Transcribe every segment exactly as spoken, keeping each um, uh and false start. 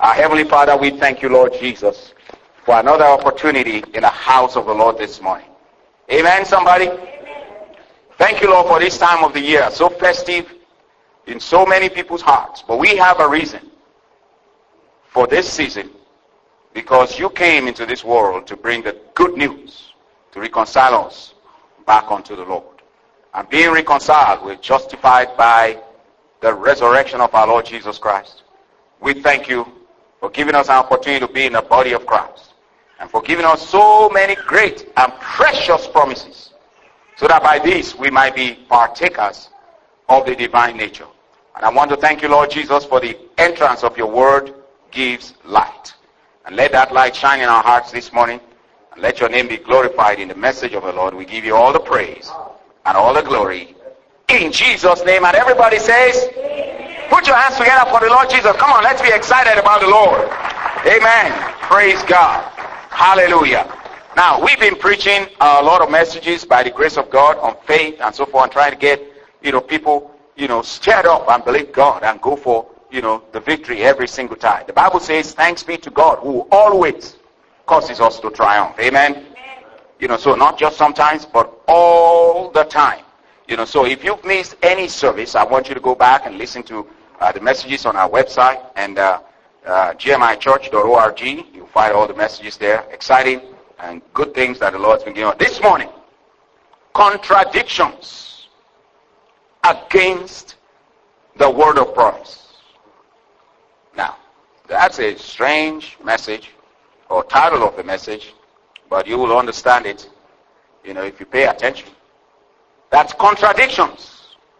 Our Heavenly Father, we thank you, Lord Jesus, for another opportunity in the house of the Lord this morning. Amen, somebody? Amen. Thank you, Lord, for this time of the year, so festive in so many people's hearts. But we have a reason for this season, because you came into this world to bring the good news, to reconcile us back unto the Lord. And being reconciled, we're justified by the resurrection of our Lord Jesus Christ. We thank you for giving us an opportunity to be in the body of Christ, and for giving us so many great and precious promises, so that by this we might be partakers of the divine nature. And I want to thank you, Lord Jesus, for the entrance of your word gives light. And let that light shine in our hearts this morning, and let your name be glorified in the message of the Lord. We give you all the praise and all the glory in Jesus' name. And everybody says, put your hands together for the Lord Jesus. Come on, let's be excited about the Lord. Amen. Praise God. Hallelujah. Now, we've been preaching a lot of messages by the grace of God on faith and so forth, and trying to get, you know, people, you know, stirred up and believe God and go for, you know, the victory every single time. The Bible says, thanks be to God who always causes us to triumph. Amen. Amen. You know, so not just sometimes, but all the time. You know, so if you've missed any service, I want you to go back and listen to uh, the messages on our website and uh, uh, g m i church dot org. You'll find all the messages there, exciting and good things that the Lord's been giving us. This morning, contradictions against the word of promise. Now, that's a strange message, or title of the message, but you will understand it, you know, if you pay attention. That's contradictions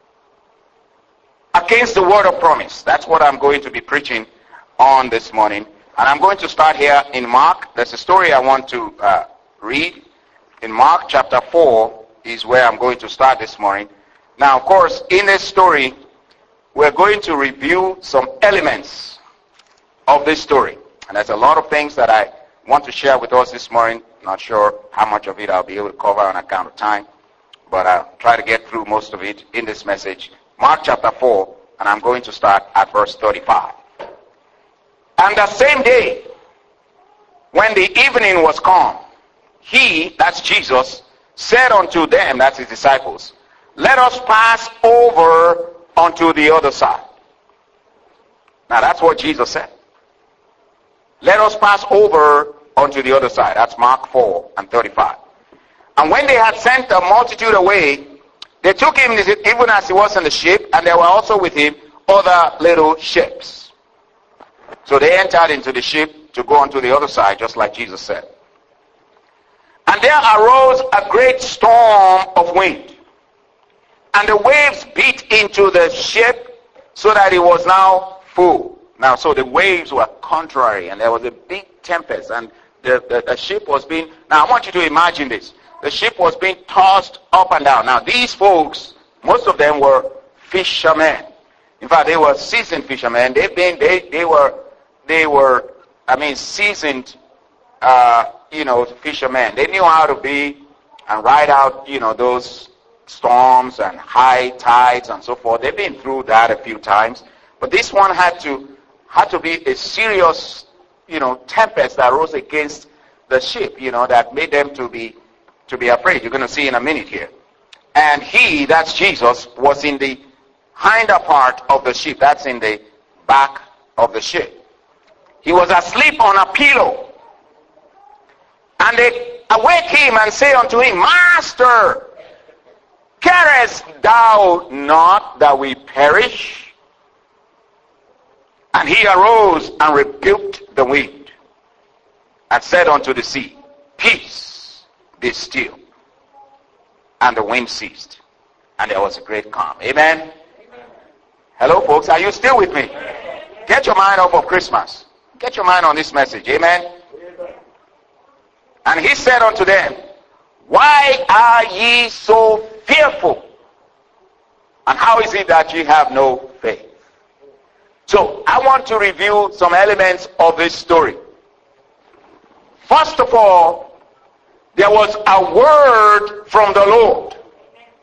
against the word of promise. That's what I'm going to be preaching on this morning. And I'm going to start here in Mark. There's a story I want to uh, read. In Mark chapter four is where I'm going to start this morning. Now, of course, in this story, we're going to review some elements of this story. And there's a lot of things that I want to share with us this morning. Not sure how much of it I'll be able to cover on account of time, but I'll try to get through most of it in this message. Mark chapter four, and I'm going to start at verse thirty-five. And the same day, when the evening was come, he, that's Jesus, said unto them, that's his disciples, let us pass over unto the other side. Now that's what Jesus said. Let us pass over unto the other side. That's Mark four and thirty-five. And when they had sent the multitude away, they took him even as he was in the ship, and there were also with him other little ships. So they entered into the ship to go on to the other side, just like Jesus said. And there arose a great storm of wind, and the waves beat into the ship so that it was now full. Now, so the waves were contrary, and there was a big tempest, and the, the, the ship was being... Now, I want you to imagine this. The ship was being tossed up and down. Now, these folks, most of them were fishermen. In fact, they were seasoned fishermen. They've been, they, they were, they were, I mean, seasoned, uh, you know, fishermen. They knew how to be and ride out, you know, those storms and high tides and so forth. They've been through that a few times. But this one had to, had to be a serious, you know, tempest that rose against the ship, you know, that made them to be, to be afraid. You're going to see in a minute here. And he, that's Jesus, was in the hinder part of the ship. That's in the back of the ship. He was asleep on a pillow. And they awake him and say unto him, Master, carest thou not that we perish? And he arose and rebuked the wind, and said unto the sea, Peace, be still. And the wind ceased, and there was a great calm. Amen? Amen. Hello, folks. Are you still with me? Amen. Get your mind off of Christmas. Get your mind on this message. Amen? Amen. And he said unto them, Why are ye so fearful? And how is it that ye have no faith? So, I want to review some elements of this story. First of all, there was a word from the Lord.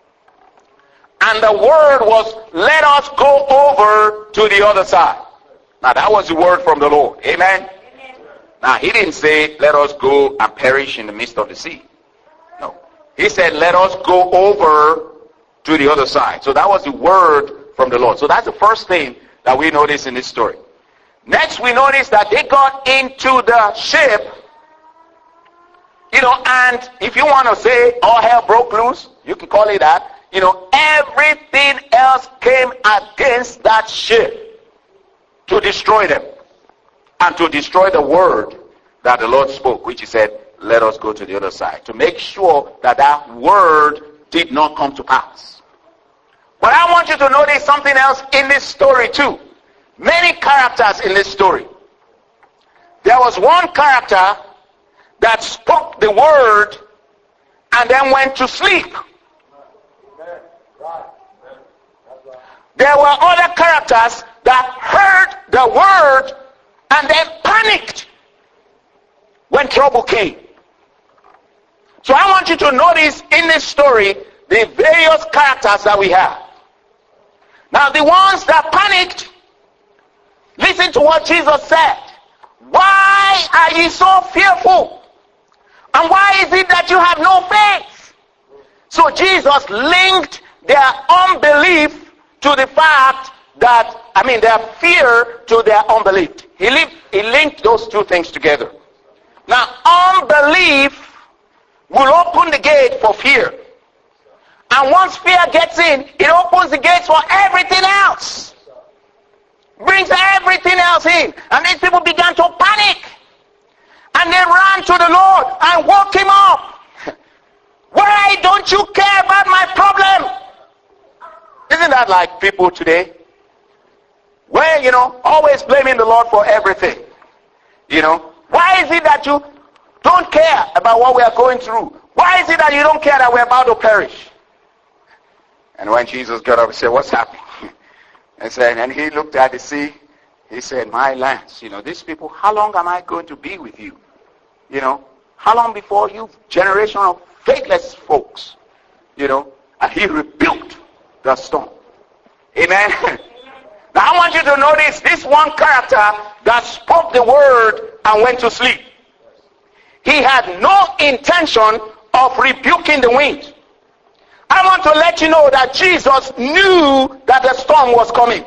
And the word was, let us go over to the other side. Now that was the word from the Lord. Amen? Amen. Now he didn't say, let us go and perish in the midst of the sea. No. He said, let us go over to the other side. So that was the word from the Lord. So that's the first thing that we notice in this story. Next we notice that they got into the ship. You know, and if you want to say all hell broke loose, you can call it that. You know, everything else came against that ship to destroy them and to destroy the word that the Lord spoke, which he said, let us go to the other side, to make sure that that word did not come to pass. But I want you to notice something else in this story too. Many characters in this story. There was one character that spoke the word and then went to sleep. There were other characters that heard the word and then panicked when trouble came. So I want you to notice in this story the various characters that we have. Now the ones that panicked, listen to what Jesus said. Why are ye so fearful? And why is it that you have no faith? So Jesus linked their unbelief to the fact that, I mean, their fear to their unbelief. He, lived, he linked those two things together. Now, unbelief will open the gate for fear. And once fear gets in, it opens the gates for everything else. Brings everything else in. And these people began to panic. And they ran to the Lord and woke him up. Why don't you care about my problem? Isn't that like people today? Where, you know, always blaming the Lord for everything. You know, why is it that you don't care about what we are going through? Why is it that you don't care that we're about to perish? And when Jesus got up, he said, what's happening? And said, and he looked at the sea. He said, my lands, you know, these people, how long am I going to be with you? You know, how long before you, generation of faithless folks, you know, and he rebuked the storm. Amen. Now I want you to notice this one character that spoke the word and went to sleep. He had no intention of rebuking the wind. I want to let you know that Jesus knew that the storm was coming.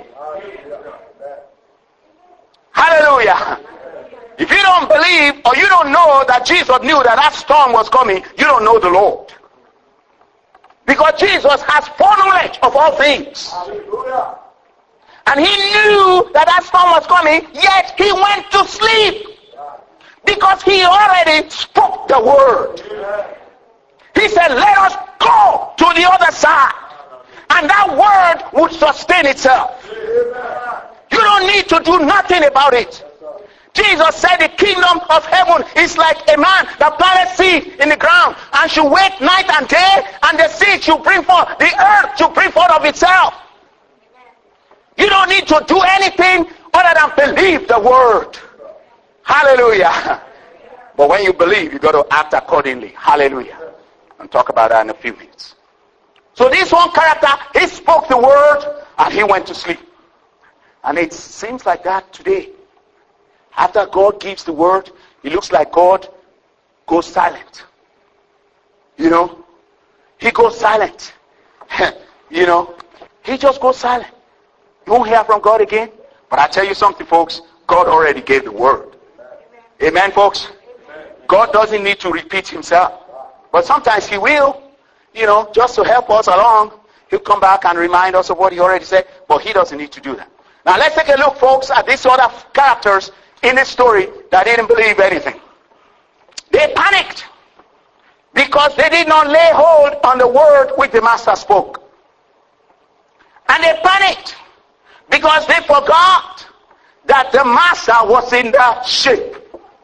Hallelujah. If you don't believe or you don't know that Jesus knew that that storm was coming, you don't know the Lord. Because Jesus has foreknowledge of all things. And he knew that that storm was coming, yet he went to sleep. Because he already spoke the word. He said, let us go to the other side. And that word would sustain itself. You don't need to do nothing about it. Jesus said the kingdom of heaven is like a man that planted seed in the ground and should wait night and day, and the seed should bring forth, the earth should bring forth of itself. You don't need to do anything other than believe the word. Hallelujah. But when you believe, you got to act accordingly. Hallelujah. And talk about that in a few minutes. So this one character, he spoke the word and he went to sleep. And it seems like that today. After God gives the word, it looks like God goes silent. You know, he goes silent. You know, he just goes silent. You won't hear from God again. But I tell you something, folks, God already gave the word. Amen, Amen folks? Amen. God doesn't need to repeat himself. But sometimes he will, you know, just to help us along. He'll come back and remind us of what he already said. But he doesn't need to do that. Now let's take a look, folks, at these other characters in this story that didn't believe anything. They panicked because they did not lay hold on the word which the master spoke. And they panicked because they forgot that the master was in the ship.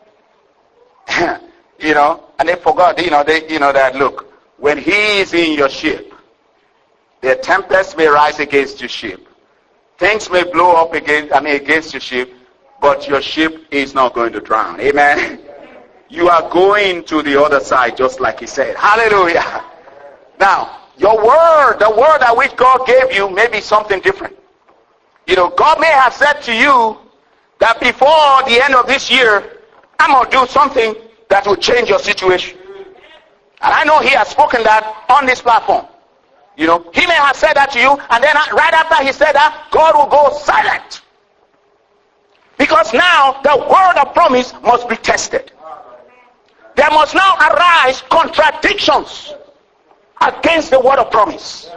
You know, and they forgot, you know, they, you know that, look, when he is in your ship, the tempest may rise against your ship. Things may blow up against, I mean, against your ship, but your ship is not going to drown. Amen. You are going to the other side, just like he said. Hallelujah. Now, your word, the word that which God gave you may be something different. You know, God may have said to you that before the end of this year, I'm going to do something that will change your situation. And I know he has spoken that on this platform. You know, he may have said that to you, and then right after he said that, God will go silent. Because now the word of promise must be tested. There must now arise contradictions against the word of promise.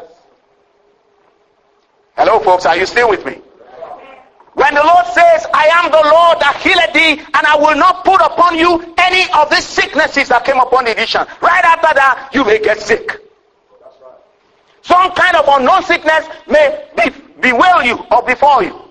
Hello, folks, are you still with me? When the Lord says, I am the Lord that healeth thee, and I will not put upon you any of these sicknesses that came upon the Egyptians. Right after that, you may get sick. Some kind of unknown sickness may be, bewail you or befall you.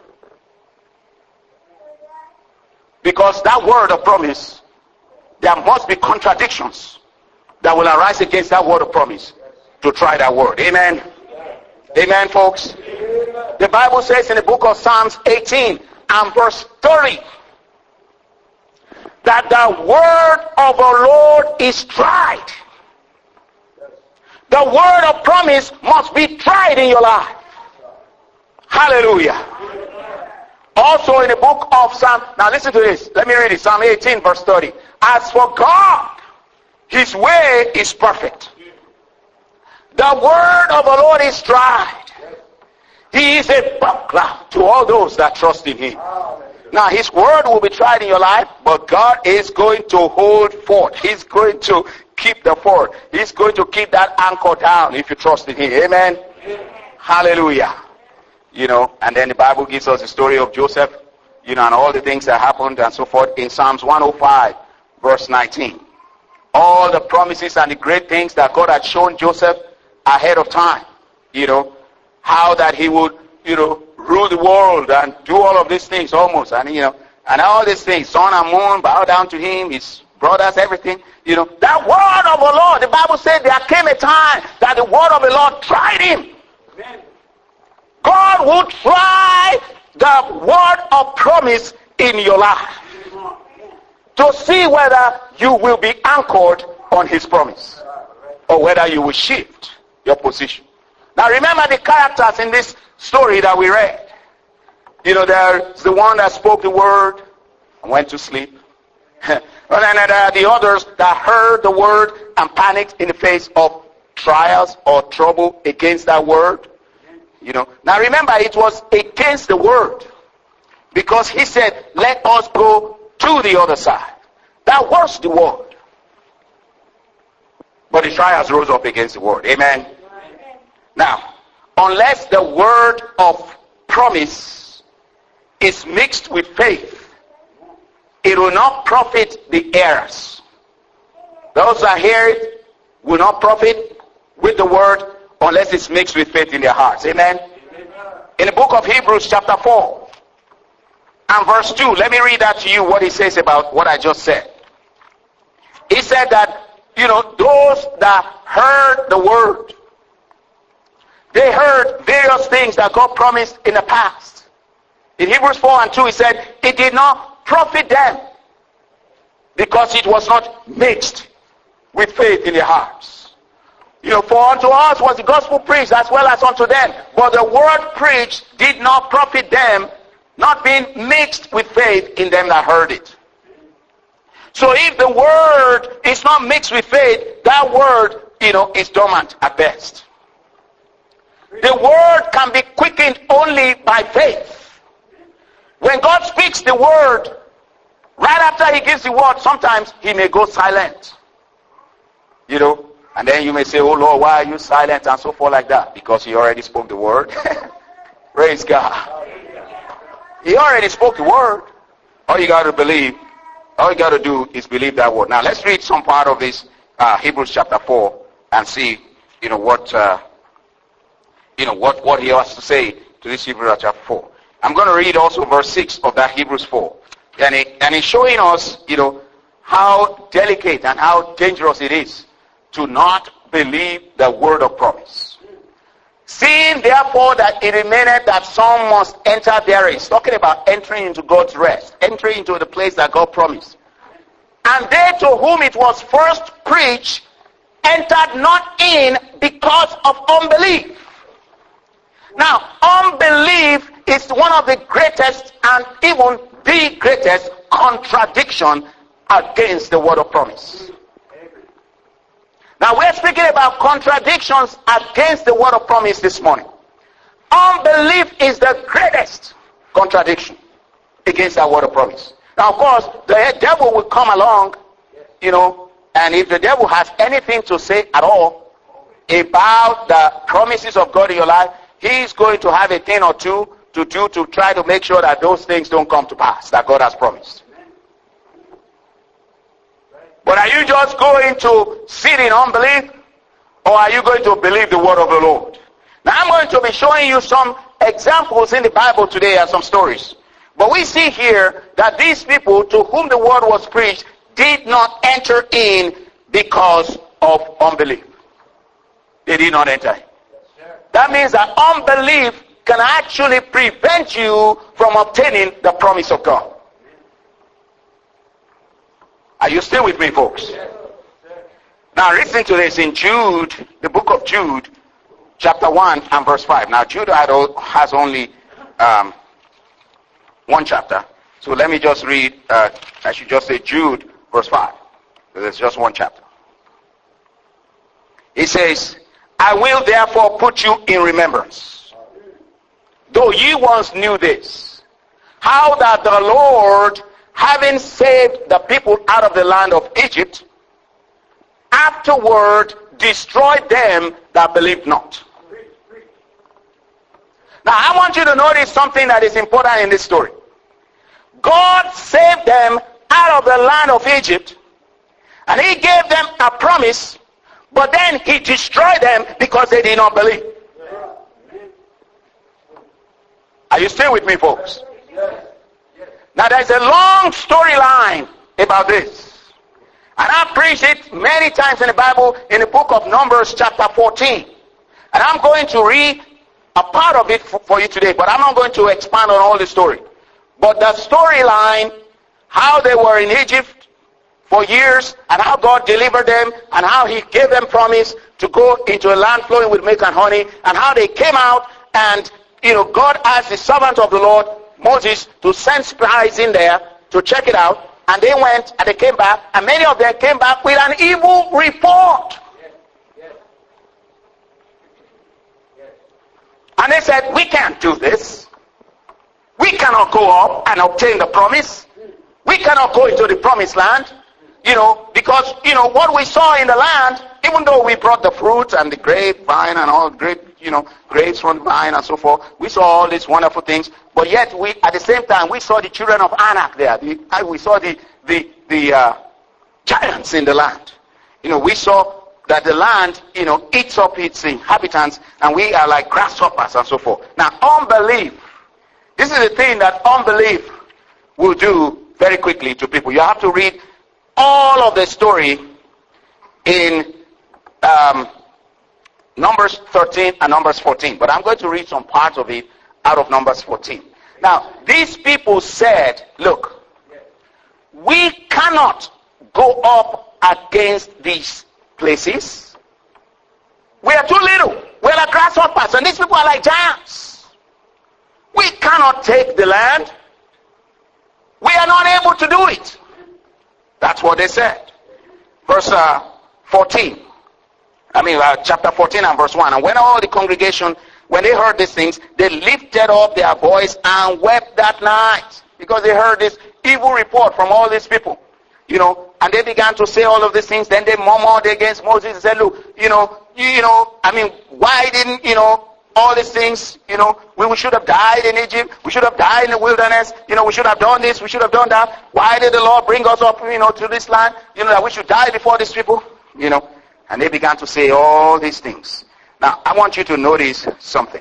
Because that word of promise, there must be contradictions that will arise against that word of promise to try that word. Amen. Amen, folks. The Bible says in the book of Psalms eighteen and verse thirty that the word of the Lord is tried. The word of promise must be tried in your life. Hallelujah. Also in the book of Psalm, now listen to this. Let me read it. Psalm eighteen verse thirty. As for God, his way is perfect. The word of the Lord is tried. He is a buckler to all those that trust in him. Now his word will be tried in your life, but God is going to hold forth. He's going to keep the fort. He's going to keep that anchor down if you trust in him. Amen. Amen. Hallelujah. You know, and then the Bible gives us the story of Joseph, you know, and all the things that happened and so forth in Psalms one oh five verse nineteen. All the promises and the great things that God had shown Joseph ahead of time, you know, how that he would, you know, rule the world and do all of these things almost, and you know, and all these things, sun and moon bow down to him, his brothers, everything, you know. That word of the Lord, the Bible said there came a time that the word of the Lord tried him. Amen. God will try the word of promise in your life to see whether you will be anchored on his promise or whether you will shift your position. Now remember the characters in this story that we read. You know, there's the one that spoke the word and went to sleep. And then there are the others that heard the word and panicked in the face of trials or trouble against that word. You know, now remember it was against the word, because he said, let us go to the other side. That was the word. But the trials rose up against the word. Amen. Amen. Now, unless the word of promise is mixed with faith, it will not profit the heirs. Those that hear it will not profit with the word unless it's mixed with faith in their hearts. Amen. Amen. In the book of Hebrews chapter four and verse two, let me read that to you, what he says about what I just said. He said that, you know, those that heard the word, they heard various things that God promised in the past. In Hebrews four and two, he said, it did not profit them because it was not mixed with faith in their hearts. You know, for unto us was the gospel preached as well as unto them. But the word preached did not profit them, not being mixed with faith in them that heard it. So if the word is not mixed with faith, that word, you know, is dormant at best. The word can be quickened only by faith. When God speaks the word, right after he gives the word, sometimes he may go silent. You know, and then you may say, oh Lord, why are you silent and so forth like that? Because he already spoke the word. Praise God. He already spoke the word. All you got to believe, all you got to do is believe that word. Now let's read some part of this uh, Hebrews chapter four and see, you know, what, uh, you know, what, what he has to say to this Hebrews chapter four. I'm going to read also verse six of that Hebrews four. And, it, and it's showing us, you know, how delicate and how dangerous it is to not believe the word of promise. Seeing therefore that it remaineth that some must enter therein. It's talking about entering into God's rest, entering into the place that God promised. And they to whom it was first preached entered not in because of unbelief. Now, unbelief is one of the greatest and even the greatest contradiction against the word of promise. Now, we're speaking about contradictions against the word of promise this morning. Unbelief is the greatest contradiction against that word of promise. Now, of course, the devil will come along, you know, and if the devil has anything to say at all about the promises of God in your life, he's going to have a thing or two to do to try to make sure that those things don't come to pass that God has promised. But are you just going to sit in unbelief, or are you going to believe the word of the Lord? Now, I'm going to be showing you some examples in the Bible today and some stories. But we see here that these people to whom the word was preached did not enter in because of unbelief. They did not enter in. That means that unbelief can actually prevent you from obtaining the promise of God. Are you still with me, folks? Now listen to this in Jude, the book of Jude, chapter one and verse five. Now Jude has only um, one chapter. So let me just read, uh, I should just say Jude, verse five. There's just one chapter. It says, I will therefore put you in remembrance, though ye once knew this, how that the Lord, having saved the people out of the land of Egypt, afterward destroyed them that believed not. Now I want you to notice something that is important in this story. God saved them out of the land of Egypt, and he gave them a promise, but then he destroyed them because they did not believe. Are you still with me, folks? Now there's a long storyline about this. And I've preached it many times in the Bible in the book of Numbers chapter fourteen. And I'm going to read a part of it for, for you today, but I'm not going to expand on all the story. But the storyline, how they were in Egypt for years, and how God delivered them, and how he gave them promise to go into a land flowing with milk and honey, and how they came out, and you know, God asked the servant of the Lord, Moses, to send spies in there to check it out, and they went and they came back, and many of them came back with an evil report. Yes. Yes. Yes. And they said, we can't do this. We cannot go up and obtain the promise. We cannot go into the promised land. You know, because, you know, what we saw in the land, even though we brought the fruit and the grapevine and all grape, you know, grapes from the vine and so forth, we saw all these wonderful things, but yet we, at the same time, we saw the children of Anak there. The, we saw the, the, the uh, giants in the land. You know, we saw that the land, you know, eats up its inhabitants, and we are like grasshoppers and so forth. Now, unbelief, this is the thing that unbelief will do very quickly to people. You have to read all of the story in um, Numbers thirteen and Numbers fourteen. But I'm going to read some parts of it out of Numbers fourteen. Now, these people said, look, we cannot go up against these places. We are too little. We're like grasshoppers, and these people are like giants. We cannot take the land. We are not able to do it. That's what they said. Verse uh, fourteen. I mean, uh, chapter fourteen and verse one. And when all the congregation, when they heard these things, they lifted up their voice and wept that night, because they heard this evil report from all these people. You know, and they began to say all of these things. Then they murmured against Moses and said, look, you know, you, you know, I mean, why didn't, you know, all these things, you know, we, we should have died in Egypt. We should have died in the wilderness. You know, we should have done this. We should have done that. Why did the Lord bring us up, you know, to this land? You know, that we should die before these people, you know. And they began to say all these things. Now, I want you to notice something.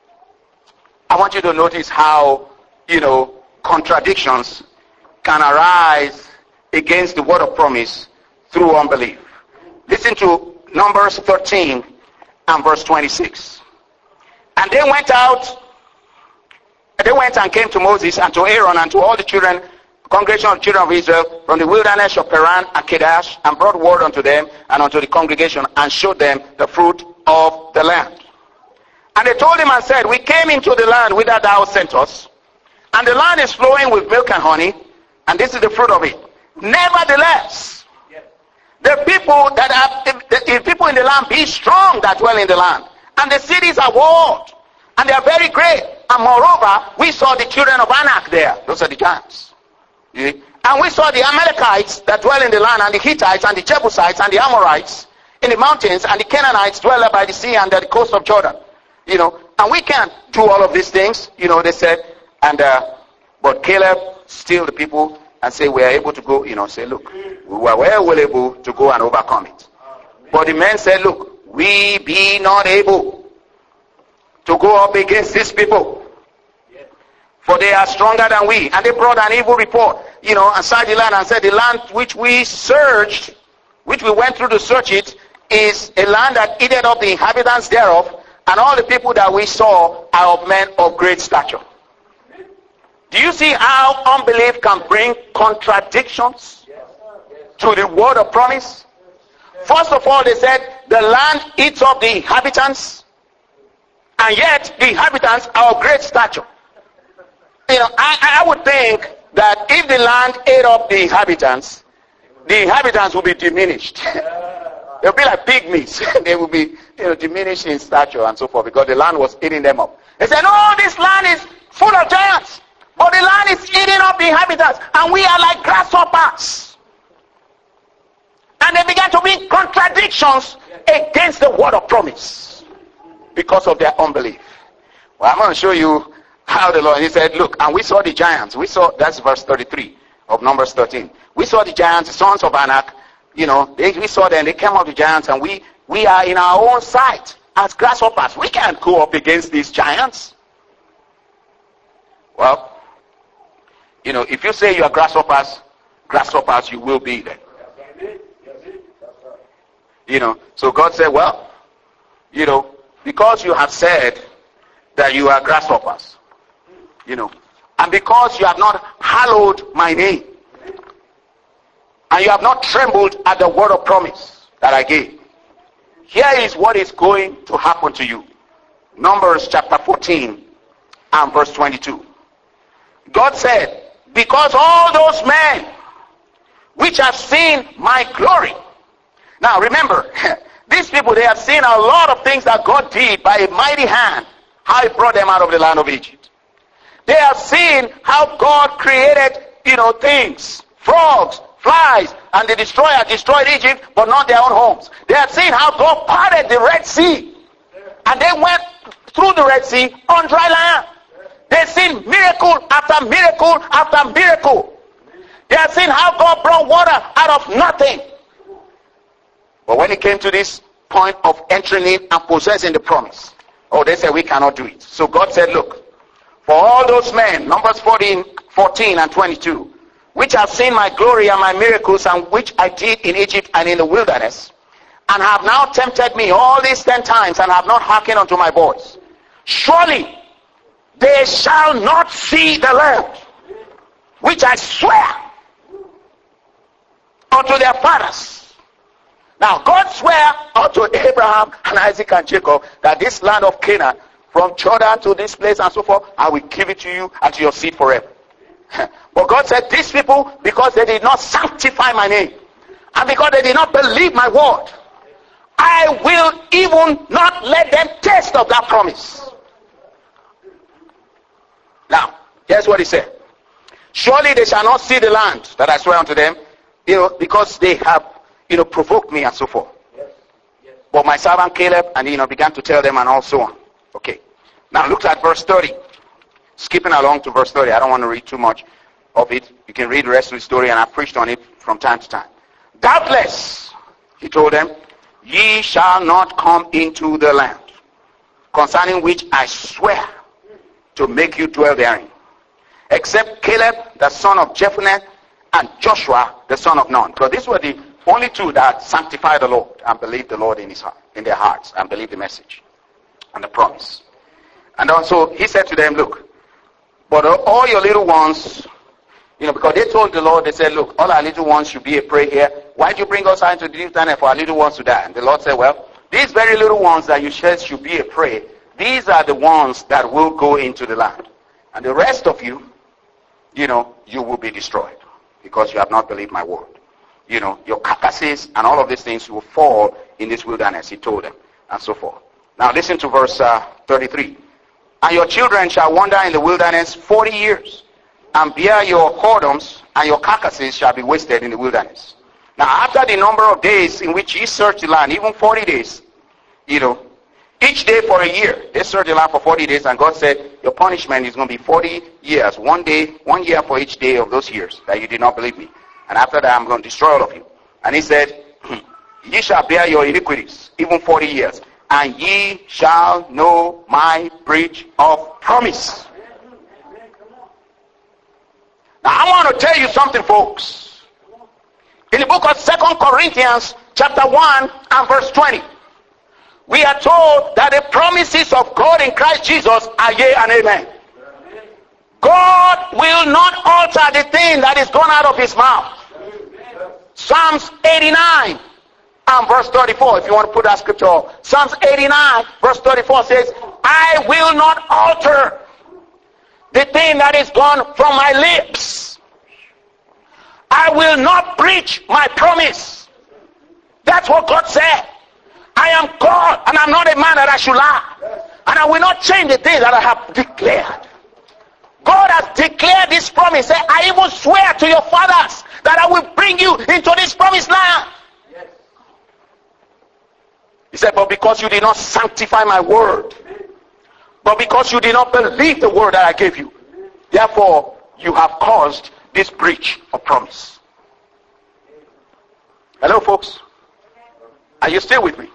I want you to notice how, you know, contradictions can arise against the word of promise through unbelief. Listen to Numbers thirteen and verse twenty-six. And they went out, they went and came to Moses and to Aaron and to all the children, congregation of children of Israel, from the wilderness of Paran and Kadesh, and brought word unto them and unto the congregation, and showed them the fruit of the land. And they told him and said, we came into the land whither thou sent us, and the land is flowing with milk and honey, and this is the fruit of it. Nevertheless, the people that are, the people in the land be strong that dwell in the land, and the cities are walled, and they are very great. And moreover, we saw the children of Anak there. Those are the giants. And we saw the Amalekites that dwell in the land, and the Hittites, and the Jebusites, and the Amorites in the mountains, and the Canaanites dwell by the sea and at the coast of Jordan. You know, and we can't do all of these things, you know, they said. And uh, but Caleb still the people and say, we are able to go, you know, say, look, we were well able to go and overcome it. But the men said, look, we be not able to go up against these people, for they are stronger than we. And they brought an evil report, you know, inside the land, and said, the land which we searched, which we went through to search it, is a land that eateth up the inhabitants thereof, and all the people that we saw are of men of great stature. Do you see how unbelief can bring contradictions to the word of promise? First of all, they said the land eats up the inhabitants, and yet the inhabitants are of great stature. You know, I, I would think that if the land ate up the inhabitants, the inhabitants would be diminished. They'll be like pygmies. They will be, you know, diminished in stature and so forth, because the land was eating them up. They said, no, this land is full of giants, but the land is eating up the inhabitants, and we are like grasshoppers. And they began to bring contradictions against the word of promise because of their unbelief. Well, I'm going to show you how the Lord, he said, look, and we saw the giants. We saw, that's verse thirty-three of Numbers thirteen. We saw the giants, the sons of Anak. You know, they, we saw them, they came out the giants, and we, we are in our own sight as grasshoppers. We can't go up against these giants. Well, you know, if you say you are grasshoppers, grasshoppers you will be there. You know, so God said, well, you know, because you have said that you are grasshoppers, you know, and because you have not hallowed my name, and you have not trembled at the word of promise that I gave, here is what is going to happen to you. Numbers chapter fourteen and verse twenty-two. God said, because all those men which have seen my glory. Now remember, these people, they have seen a lot of things that God did by a mighty hand, how he brought them out of the land of Egypt. They have seen how God created, you know, things, frogs, flies, and the destroyer destroyed Egypt, but not their own homes. They have seen how God parted the Red Sea, and they went through the Red Sea on dry land. They've seen miracle after miracle after miracle. They have seen how God brought water out of nothing. But when it came to this point of entering in and possessing the promise, oh, they said we cannot do it. So God said, look, for all those men, Numbers fourteen, fourteen and twenty-two, which have seen my glory and my miracles, and which I did in Egypt and in the wilderness, and have now tempted me all these ten times, and have not hearkened unto my voice, surely they shall not see the land which I swear unto their fathers. Now God swore unto Abraham and Isaac and Jacob that this land of Canaan, from Jordan to this place and so forth, I will give it to you and to your seed forever. But God said, these people, because they did not sanctify my name, and because they did not believe my word, I will even not let them taste of that promise. Now, here's what he said. Surely they shall not see the land that I swear unto them, you know, because they have, you know, provoked me and so forth. Yes. Yes. But my servant Caleb, and you know, began to tell them and all so on. Okay. Now look at verse thirty. Skipping along to verse thirty. I don't want to read too much of it. You can read the rest of the story, and I've preached on it from time to time. Doubtless, he told them, ye shall not come into the land, concerning which I swear to make you dwell therein, except Caleb the son of Jephunneh and Joshua the son of Nun. Because these were the only two that sanctified the Lord and believed the Lord in his heart, in their hearts, and believed the message and the promise. And also he said to them, look, but all your little ones, you know, because they told the Lord, they said, look, all our little ones should be a prey here. Why did you bring us out into the new planet for our little ones to die? And the Lord said, well, these very little ones that you said should be a prey, these are the ones that will go into the land. And the rest of you, you know, you will be destroyed because you have not believed my word. You know, your carcasses and all of these things will fall in this wilderness, he told them, and so forth. Now listen to verse uh, thirty-three. And your children shall wander in the wilderness forty years, and bear your whoredoms, and your carcasses shall be wasted in the wilderness. Now after the number of days in which ye search the land, even forty days, you know, each day for a year, they searched the land for forty days, and God said, your punishment is going to be forty years, one day, one year for each day of those years that you did not believe me. And after that, I'm going to destroy all of you. And he said, ye shall bear your iniquities, even forty years, and ye shall know my breach of promise. Now, I want to tell you something, folks. In the book of Second Corinthians, chapter one and verse twenty, we are told that the promises of God in Christ Jesus are yea and amen. God will not alter the thing that is gone out of his mouth. Psalms eighty-nine and verse thirty-four, if you want to put that scripture up. Psalms eighty-nine verse thirty-four says, I will not alter the thing that is gone from my lips. I will not breach my promise. That's what God said. I am God, and I'm not a man that I should lie. And I will not change the things that I have declared. God has declared this promise. Say, I even swear to your fathers that I will bring you into this promised land. Yes. He said, but because you did not sanctify my word, but because you did not believe the word that I gave you, therefore you have caused this breach of promise. Hello, folks. Are you still with me?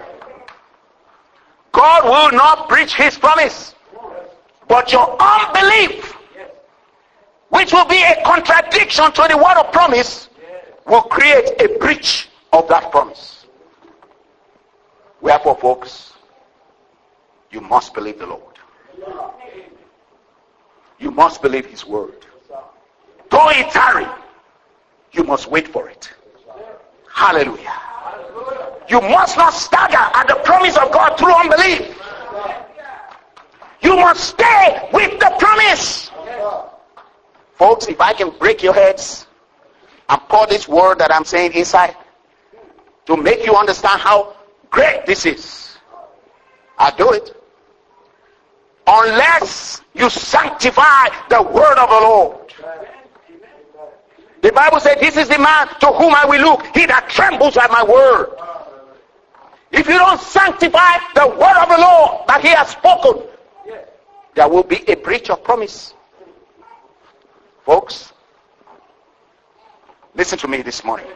God will not breach his promise. But your unbelief, which will be a contradiction to the word of promise, will create a breach of that promise. Wherefore, folks, you must believe the Lord. You must believe his word. Though it tarry, you must wait for it. Hallelujah. You must not stagger at the promise of God through unbelief. You must stay with the promise. Folks, if I can break your heads and pour this word that I'm saying inside to make you understand how great this is, I'll do it. Unless you sanctify the word of the Lord. The Bible said, this is the man to whom I will look, he that trembles at my word. If you don't sanctify the word of the Lord that he has spoken, there will be a breach of promise. Folks, listen to me this morning.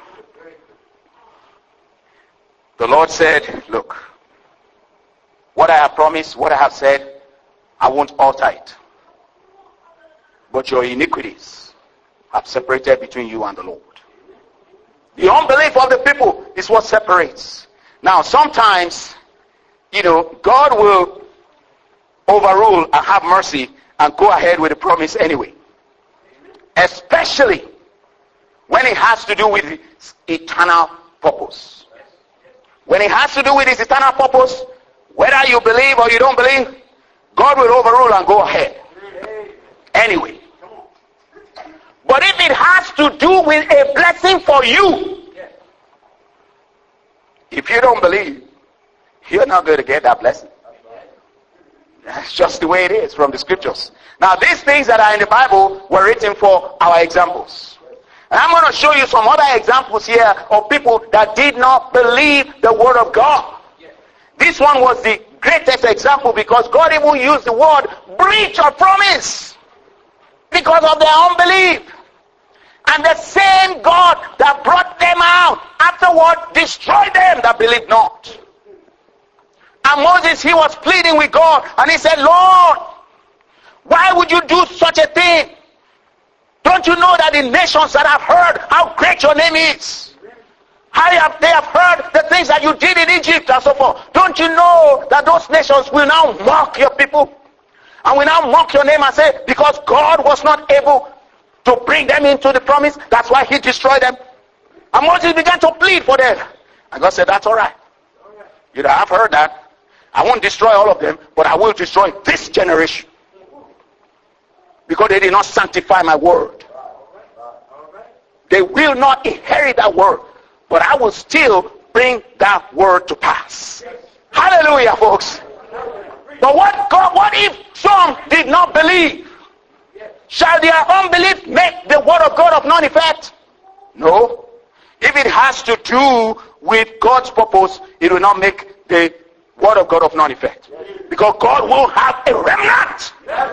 The Lord said, look, what I have promised, what I have said, I won't alter it. But your iniquities have separated between you and the Lord. The unbelief of the people is what separates. Now, sometimes, you know, God will overrule and have mercy and go ahead with the promise anyway. Especially when it has to do with his eternal purpose. When it has to do with his eternal purpose, whether you believe or you don't believe, God will overrule and go ahead. Anyway. But if it has to do with a blessing for you, if you don't believe, you're not going to get that blessing. That's just the way it is from the scriptures. Now, these things that are in the Bible were written for our examples. And I'm going to show you some other examples here of people that did not believe the word of God. This one was the greatest example because God even used the word breach of promise because of their unbelief. And the same God that brought them out afterward destroyed them that believed not. And Moses, he was pleading with God and he said, Lord, why would you do such a thing? Don't you know that the nations that have heard how great your name is, how have, they have heard the things that you did in Egypt and so forth. Don't you know that those nations will now mock your people? And will now mock your name and say, because God was not able to bring them into the promise, that's why he destroyed them. And Moses began to plead for them. And God said, that's all right. You know, I've heard that. I won't destroy all of them, but I will destroy this generation. Because they did not sanctify my word. They will not inherit that word, but I will still bring that word to pass. Hallelujah, folks. But what God, what if some did not believe? Shall their unbelief make the word of God of none effect? No. If it has to do with God's purpose, it will not make the word of God of none effect. Because God will have a remnant.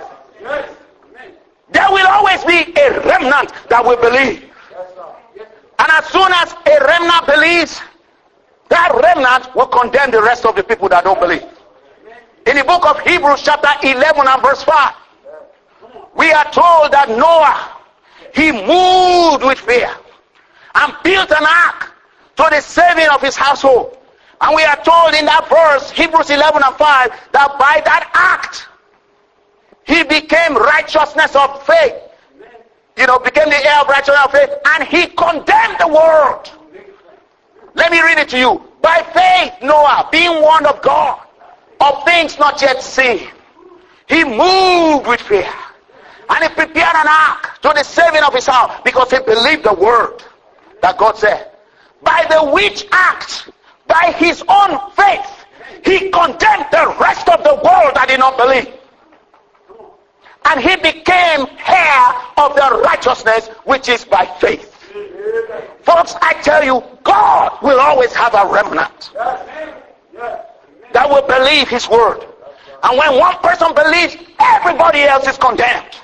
There will always be a remnant that will believe. And as soon as a remnant believes, that remnant will condemn the rest of the people that don't believe. In the book of Hebrews chapter eleven and verse five, we are told that Noah, he moved with fear and built an ark to the saving of his household. And we are told in that verse, Hebrews eleven and five, that by that act, he became righteousness of faith. You know, became the heir of righteousness of faith, and he condemned the world. Let me read it to you. By faith, Noah, being warned of God, of things not yet seen, he moved with fear, and he prepared an ark to the saving of his house, because he believed the word that God said. By the which act, by his own faith, he condemned the rest of the world that did not believe. And he became heir of the righteousness which is by faith. Folks, I tell you, God will always have a remnant that will believe his word. And when one person believes, everybody else is condemned.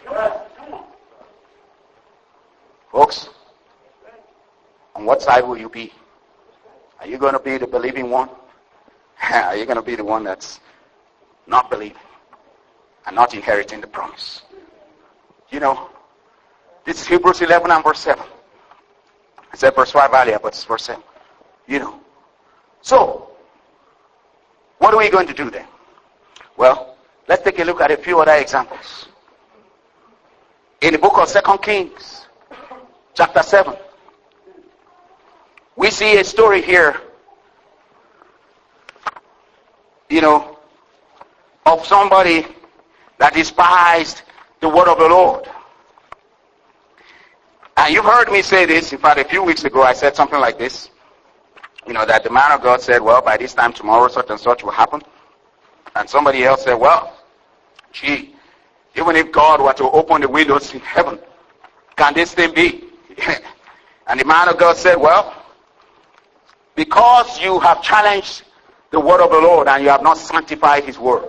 Folks, on what side will you be? Are you going to be the believing one? Are you going to be the one that's not believing and not inheriting the promise? You know, this is Hebrews eleven and verse seven. I said verse five earlier, but it's verse seven. You know. So, what are we going to do then? Well, let's take a look at a few other examples. In the book of Second Kings, chapter seven, we see a story here, you know, of somebody that despised the word of the Lord. And you've heard me say this. In fact, a few weeks ago I said something like this. You know, that the man of God said, well, by this time tomorrow such and such will happen. And somebody else said, well, gee, even if God were to open the windows in heaven, can this thing be? And the man of God said, well, because you have challenged the word of the Lord and you have not sanctified his word,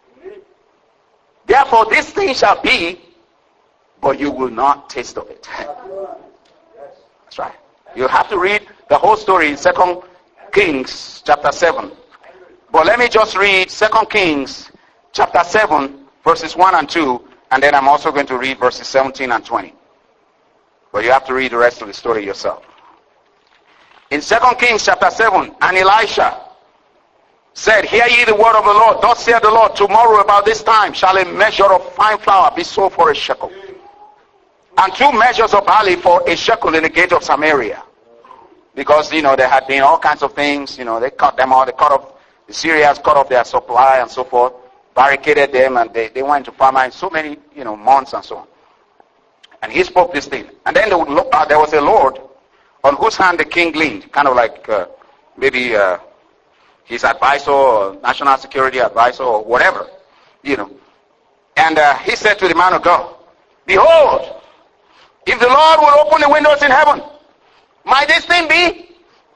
therefore this thing shall be, but you will not taste of it. That's right. You have to read the whole story in Second Kings chapter seven. But let me just read Second Kings chapter seven, verses one and two, and then I'm also going to read verses seventeen and twenty. But you have to read the rest of the story yourself. In Second Kings chapter seven, and Elisha said, hear ye the word of the Lord. Thus saith the Lord, tomorrow about this time shall a measure of fine flour be sold for a shekel, and two measures of barley for a shekel in the gate of Samaria. Because, you know, there had been all kinds of things, you know, they cut them out, they cut off, the Syrians cut off their supply and so forth, barricaded them, and they, they went to famine so many, you know, months and so on. And he spoke this thing. And then there, would look, uh, there was a Lord on whose hand the king leaned, kind of like uh, maybe uh, his advisor or national security advisor or whatever, you know. And uh, he said to the man of God, behold, if the Lord will open the windows in heaven, might this thing be?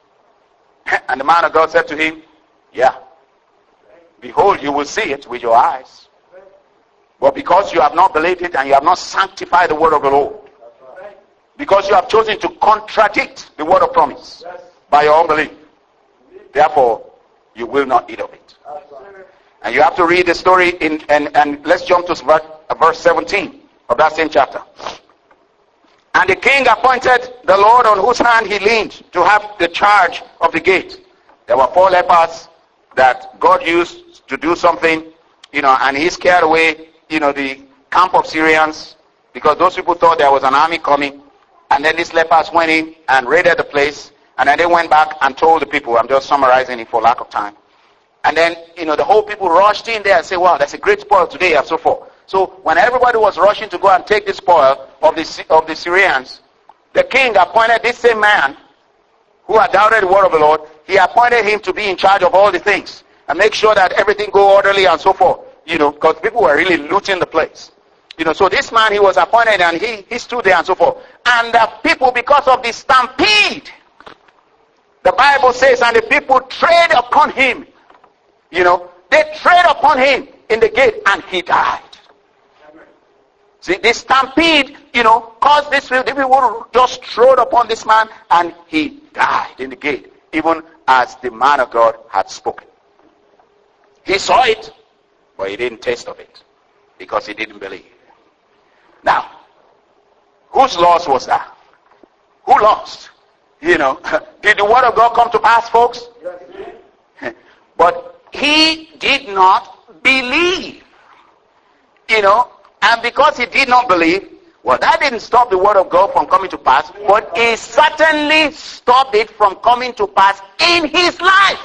And the man of God said to him, yeah. Behold, you will see it with your eyes. But because you have not believed it and you have not sanctified the word of the Lord, because you have chosen to contradict the word of promise by your unbelief, therefore you will not eat of it. And you have to read the story in, and, and let's jump to verse seventeen of that same chapter. And the king appointed the Lord on whose hand he leaned to have the charge of the gate. There were four lepers that God used to do something, you know, and he scared away, you know, the camp of Syrians, because those people thought there was an army coming. And then these lepers went in and raided the place, and then they went back and told the people, I'm just summarizing it for lack of time, And then, you know, the whole people rushed in there and say, wow, that's a great spoil today and so forth. So when everybody was rushing to go and take the spoil of the, of the Syrians, the king appointed this same man who had doubted the word of the Lord. He appointed him to be in charge of all the things and make sure that everything go orderly and so forth. You know, because people were really looting the place. You know, so this man, he was appointed and he, he stood there and so forth. And the people, because of the stampede, the Bible says, and the people trade upon him. You know, they trade upon him in the gate and he died. See, the stampede, you know, caused this, the people just trod upon this man and he died in the gate, even as the man of God had spoken. He saw it, but he didn't taste of it because he didn't believe. Now, whose loss was that? Who lost? You know, did the word of God come to pass, folks? But he did not believe. You know, and because he did not believe, well, that didn't stop the word of God from coming to pass, but it certainly stopped it from coming to pass in his life.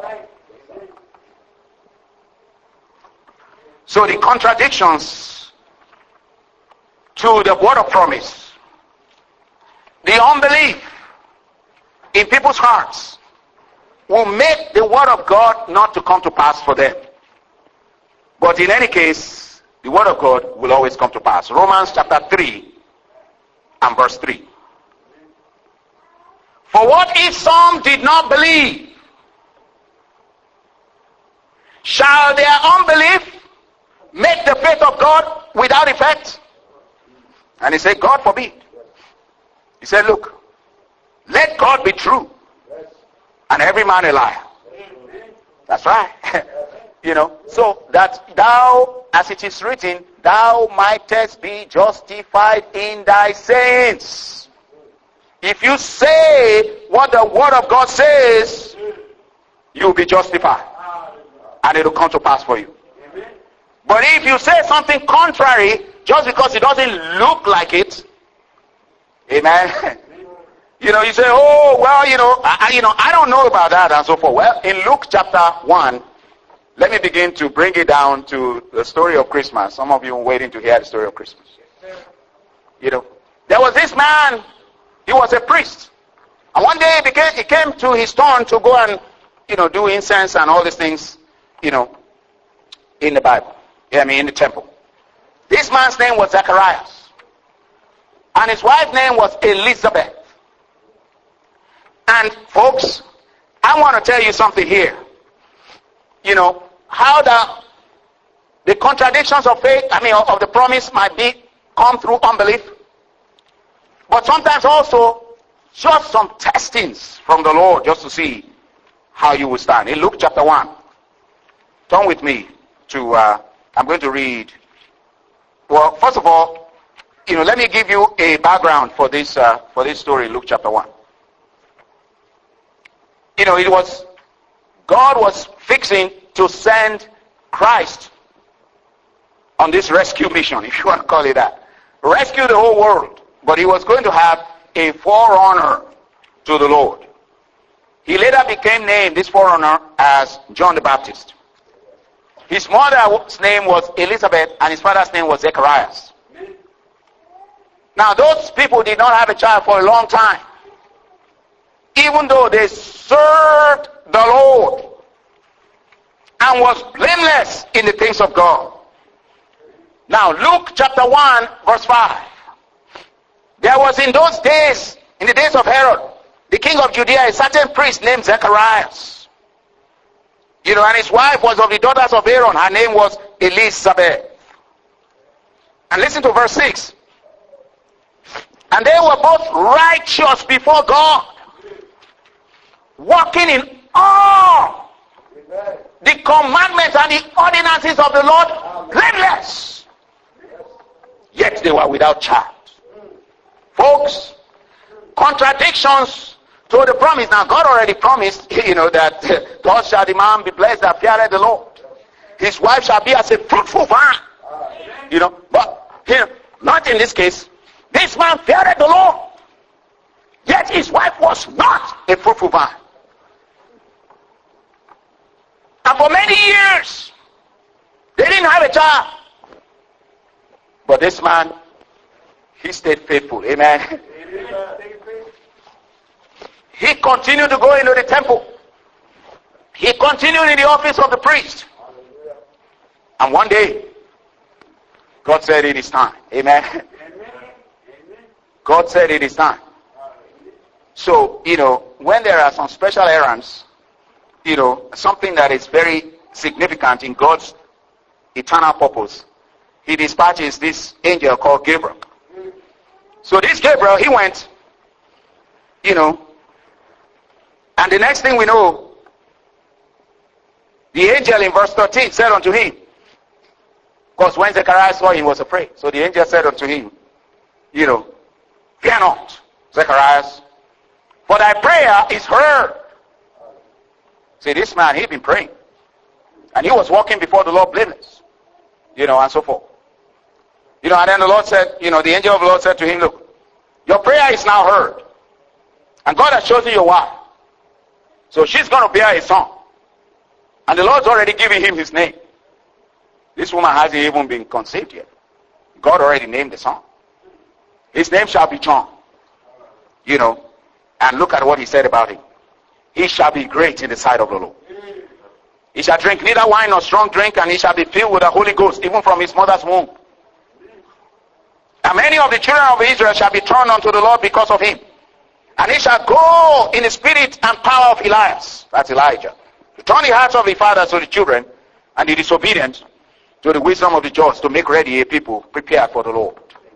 So the contradictions to the word of promise, the unbelief in people's hearts will make the word of God not to come to pass for them. But in any case, the word of God will always come to pass. Romans chapter three and verse three. For what if some did not believe? Shall their unbelief make the faith of God without effect? And he said, God forbid. He said, look, let God be true and every man a liar. That's right. You know, so that thou, as it is written, thou mightest be justified in thy sayings. If you say what the word of God says, you'll be justified. And it'll come to pass for you. But if you say something contrary, just because it doesn't look like it, amen. You know, you say, oh, well, you know, I, you know, I don't know about that and so forth. Well, in Luke chapter one, let me begin to bring it down to the story of Christmas. Some of you are waiting to hear the story of Christmas. You know, there was this man, he was a priest. And one day it, became, it came to his turn to go and, you know, do incense and all these things, you know, in the Bible. I mean, in the temple. This man's name was Zacharias. And his wife's name was Elizabeth. And folks, I want to tell you something here. You know, how the, the contradictions of faith, I mean, of, of the promise might be come through unbelief. But sometimes also, just some testings from the Lord just to see how you will stand. In Luke chapter one, turn with me to, uh, I'm going to read. Well, first of all, you know, let me give you a background for this, uh, for this story in Luke chapter one. You know, it was, God was fixing to send Christ on this rescue mission, if you want to call it that. Rescue the whole world. But he was going to have a forerunner to the Lord. He later became named, this forerunner, as John the Baptist. His mother's name was Elizabeth and his father's name was Zacharias. Now those people did not have a child for a long time. Even though they served the Lord and was blameless in the things of God. Now Luke chapter one verse five. There was in those days, in the days of Herod, the king of Judea, a certain priest named Zacharias. You know, and his wife was of the daughters of Aaron. Her name was Elizabeth. And listen to verse six. And they were both righteous before God, walking in all the commandments and the ordinances of the Lord, blameless. Yet they were without child. Folks, contradictions to the promise. Now God already promised, you know, that God shall the man be blessed that feareth the Lord. His wife shall be as a fruitful vine. You know, but here, not in this case. This man feared the Lord. Yet his wife was not a fruitful vine. And And for many years, they didn't have a child. But this man, he stayed faithful. Amen. He continued to go into the temple. He continued in the office of the priest. And one day, God said it is time. Amen. God said it is time. So, you know, when there are some special errands, you know, something that is very significant in God's eternal purpose, he dispatches this angel called Gabriel. So this Gabriel, he went, you know, and the next thing we know, the angel in verse thirteen said unto him, because when Zechariah saw him, he was afraid. So the angel said unto him, you know, fear not, Zacharias, for thy prayer is heard. See, this man, he'd been praying. And he was walking before the Lord blameless. You know, and so forth. You know, and then the Lord said, you know, the angel of the Lord said to him, look, your prayer is now heard. And God has chosen your wife. So she's going to bear a son. And the Lord's already given him his name. This woman hasn't even been conceived yet. God already named the son. His name shall be John. You know, and look at what he said about him. He shall be great in the sight of the Lord. He shall drink neither wine nor strong drink, and he shall be filled with the Holy Ghost, even from his mother's womb. And many of the children of Israel shall be turned unto the Lord because of him. And he shall go in the spirit and power of Elias, that's Elijah, to turn the hearts of the fathers to the children, and the disobedient to the wisdom of the just, to make ready a people prepared for the Lord.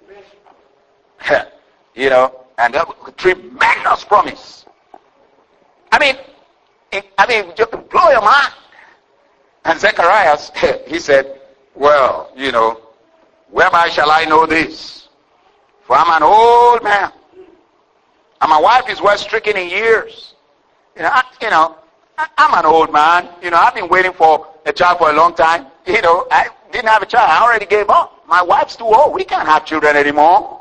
You know, and a tremendous promise. I mean, I mean, just blow your mind. And Zacharias, he said, well, you know, whereby shall I know this? For I'm an old man, and my wife is well stricken in years. You know, I, you know, I, I'm an old man. You know, I've been waiting for a child for a long time. You know, I didn't have a child. I already gave up. My wife's too old. We can't have children anymore.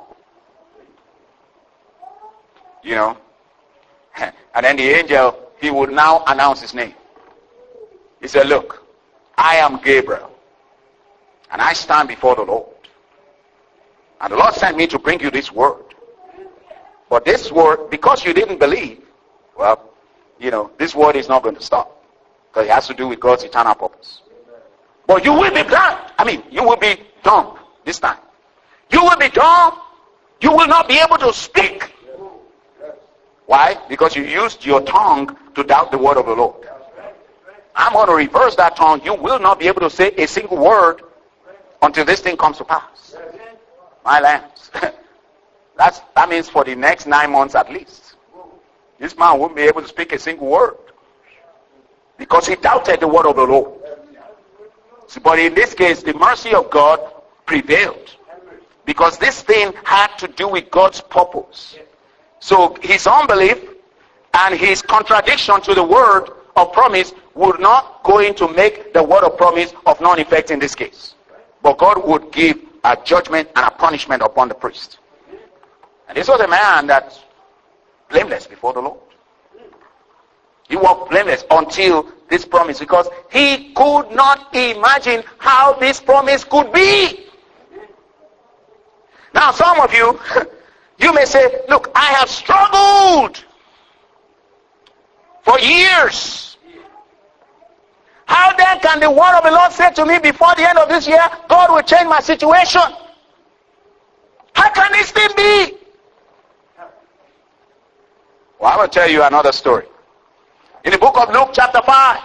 You know. And then the angel, he would now announce his name. He said, look, I am Gabriel, and I stand before the Lord. And the Lord sent me to bring you this word. But this word, because you didn't believe, well, you know, this word is not going to stop. Because it has to do with God's eternal purpose. But you will be blind. I mean, you will be dumb this time. You will be dumb. You will not be able to speak. Why? Because you used your tongue to doubt the word of the Lord. I'm going to reverse that tongue. You will not be able to say a single word until this thing comes to pass. My lambs. That's, that means for the next nine months at least. This man won't be able to speak a single word. Because he doubted the word of the Lord. So, but in this case, the mercy of God prevailed. Because this thing had to do with God's purpose. So his unbelief and his contradiction to the word of promise would not going to make the word of promise of none effect in this case. But God would give a judgment and a punishment upon the priest. And this was a man that's blameless before the Lord. He walked blameless until this promise, because he could not imagine how this promise could be. Now some of you, you may say, look, I have struggled for years. How then can the word of the Lord say to me before the end of this year, God will change my situation? How can this thing be? Well, I will tell you another story. In the book of Luke chapter five,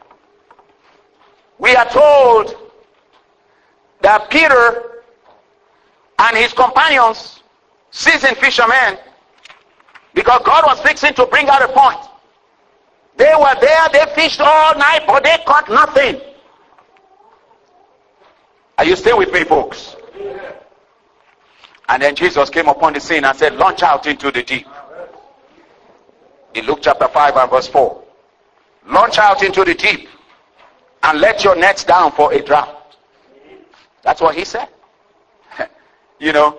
we are told that Peter and his companions, seasoned fishermen, because God was fixing to bring out a point. They were there, they fished all night, but they caught nothing. Are you still with me, folks? And then Jesus came upon the scene and said, launch out into the deep. In Luke chapter five and verse four. Launch out into the deep and let your nets down for a draught. That's what he said. You know,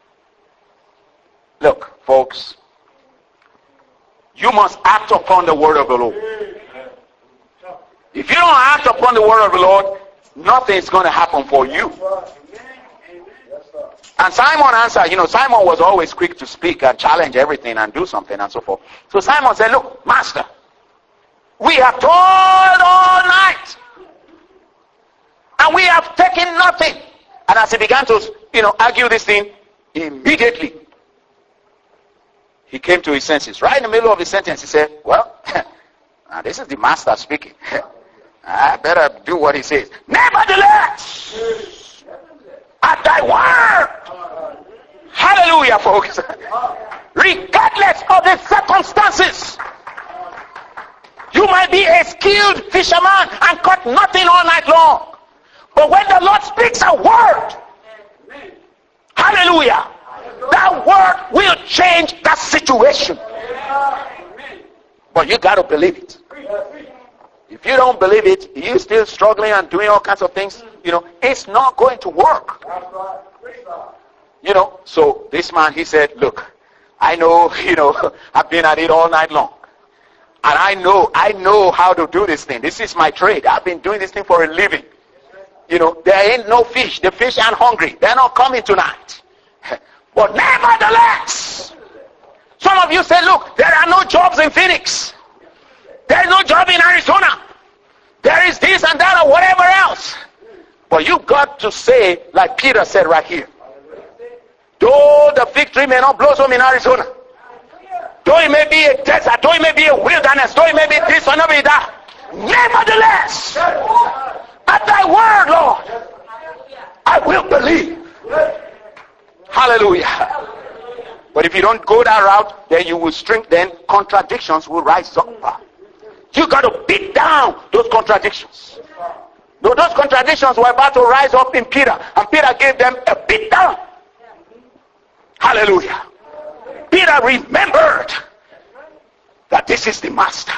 look, folks, you must act upon the word of the Lord. If you don't act upon the word of the Lord, nothing is going to happen for you. And Simon answered, you know, Simon was always quick to speak and challenge everything and do something and so forth. So Simon said, look, Master, we have toiled all night and we have taken nothing. And as he began to, you know, argue this thing, immediately he came to his senses. Right in the middle of his sentence, he said, well, now this is the master speaking. I better do what he says. Nevertheless, at thy word, hallelujah, folks, regardless of the circumstances, you might be a skilled fisherman and caught nothing all night long. But when the Lord speaks a word, hallelujah, that word will change that situation. But you got to believe it. If you don't believe it, you're still struggling and doing all kinds of things, you know, it's not going to work. You know, so this man, he said, look, I know, you know, I've been at it all night long. And I know, I know how to do this thing. This is my trade. I've been doing this thing for a living. You know, there ain't no fish. The fish aren't hungry. They're not coming tonight. But nevertheless, some of you say, look, there are no jobs in Phoenix. There is no job in Arizona. There is this and that or whatever else. But you got to say, like Peter said right here, though the fig tree may not blossom in Arizona, though it may be a desert, though it may be a wilderness, though it may be this or not be that, nevertheless, at thy word, Lord, I will believe. Hallelujah. But if you don't go that route, then you will shrink, then contradictions will rise up. You got to beat down those contradictions. Those contradictions were about to rise up in Peter, and Peter gave them a beat down. Hallelujah. Peter remembered that this is the master.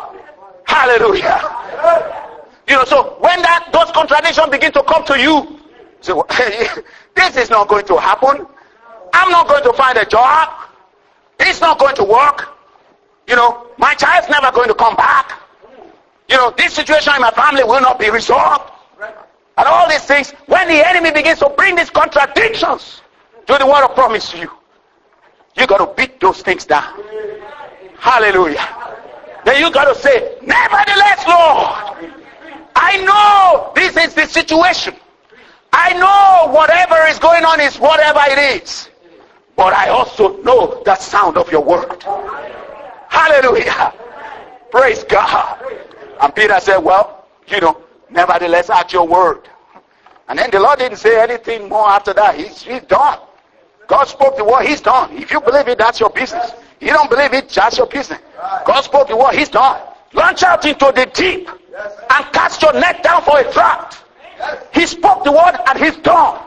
Hallelujah. You know, so when that those contradictions begin to come to you, say, well, this is not going to happen. I'm not going to find a job. It's not going to work. You know, my child's never going to come back. You know, this situation in my family will not be resolved. And all these things, when the enemy begins to bring these contradictions to the word of promise to you, you got to beat those things down. Hallelujah. Then you got to say, nevertheless, Lord, I know this is the situation. I know whatever is going on is whatever it is. But I also know the sound of your word. Hallelujah. Praise God. And Peter said, well, you know, nevertheless at your word. And then the Lord didn't say anything more after that. He's, he's done. God spoke the word, he's done. If you believe it, that's your business. You don't believe it, that's your business. God spoke the word, he's done. Launch out into the deep and cast your net down for a draught. He spoke the word and he's done.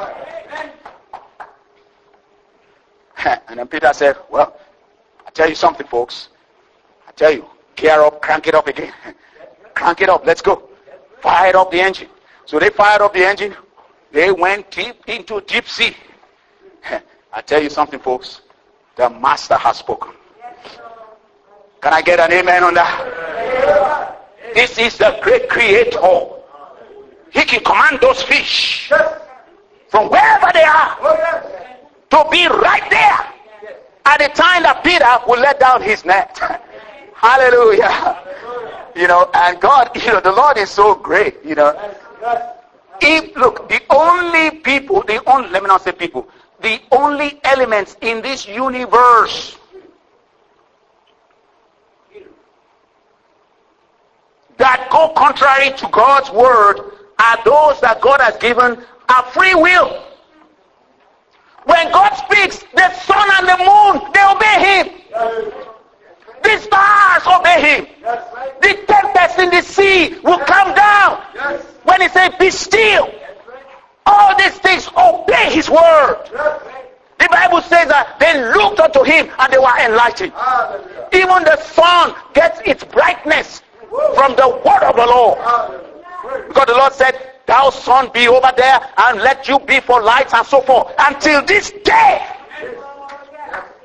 And then Peter said, well, I tell you something, folks. I tell you, gear up, crank it up again. Crank it up, let's go. Fire up the engine. So they fired up the engine. They went deep into deep sea. I tell you something, folks. The master has spoken. Can I get an amen on that? This is the great creator. He can command those fish from wherever they are to be right there at the time that Peter will let down his net. Hallelujah. You know, and God, you know, the Lord is so great, you know. If, look, the only people, the only, let me not say people, the only elements in this universe that go contrary to God's word are those that God has given a free will. When God speaks, the sun and the moon, they obey him. The stars obey him. The tempest in the sea will come down. When he says, be still. All these things obey his word. The Bible says that they looked unto him and they were enlightened. Even the sun gets its brightness from the word of the Lord. Because the Lord said, thou sun be over there and let you be for lights and so forth. Until this day.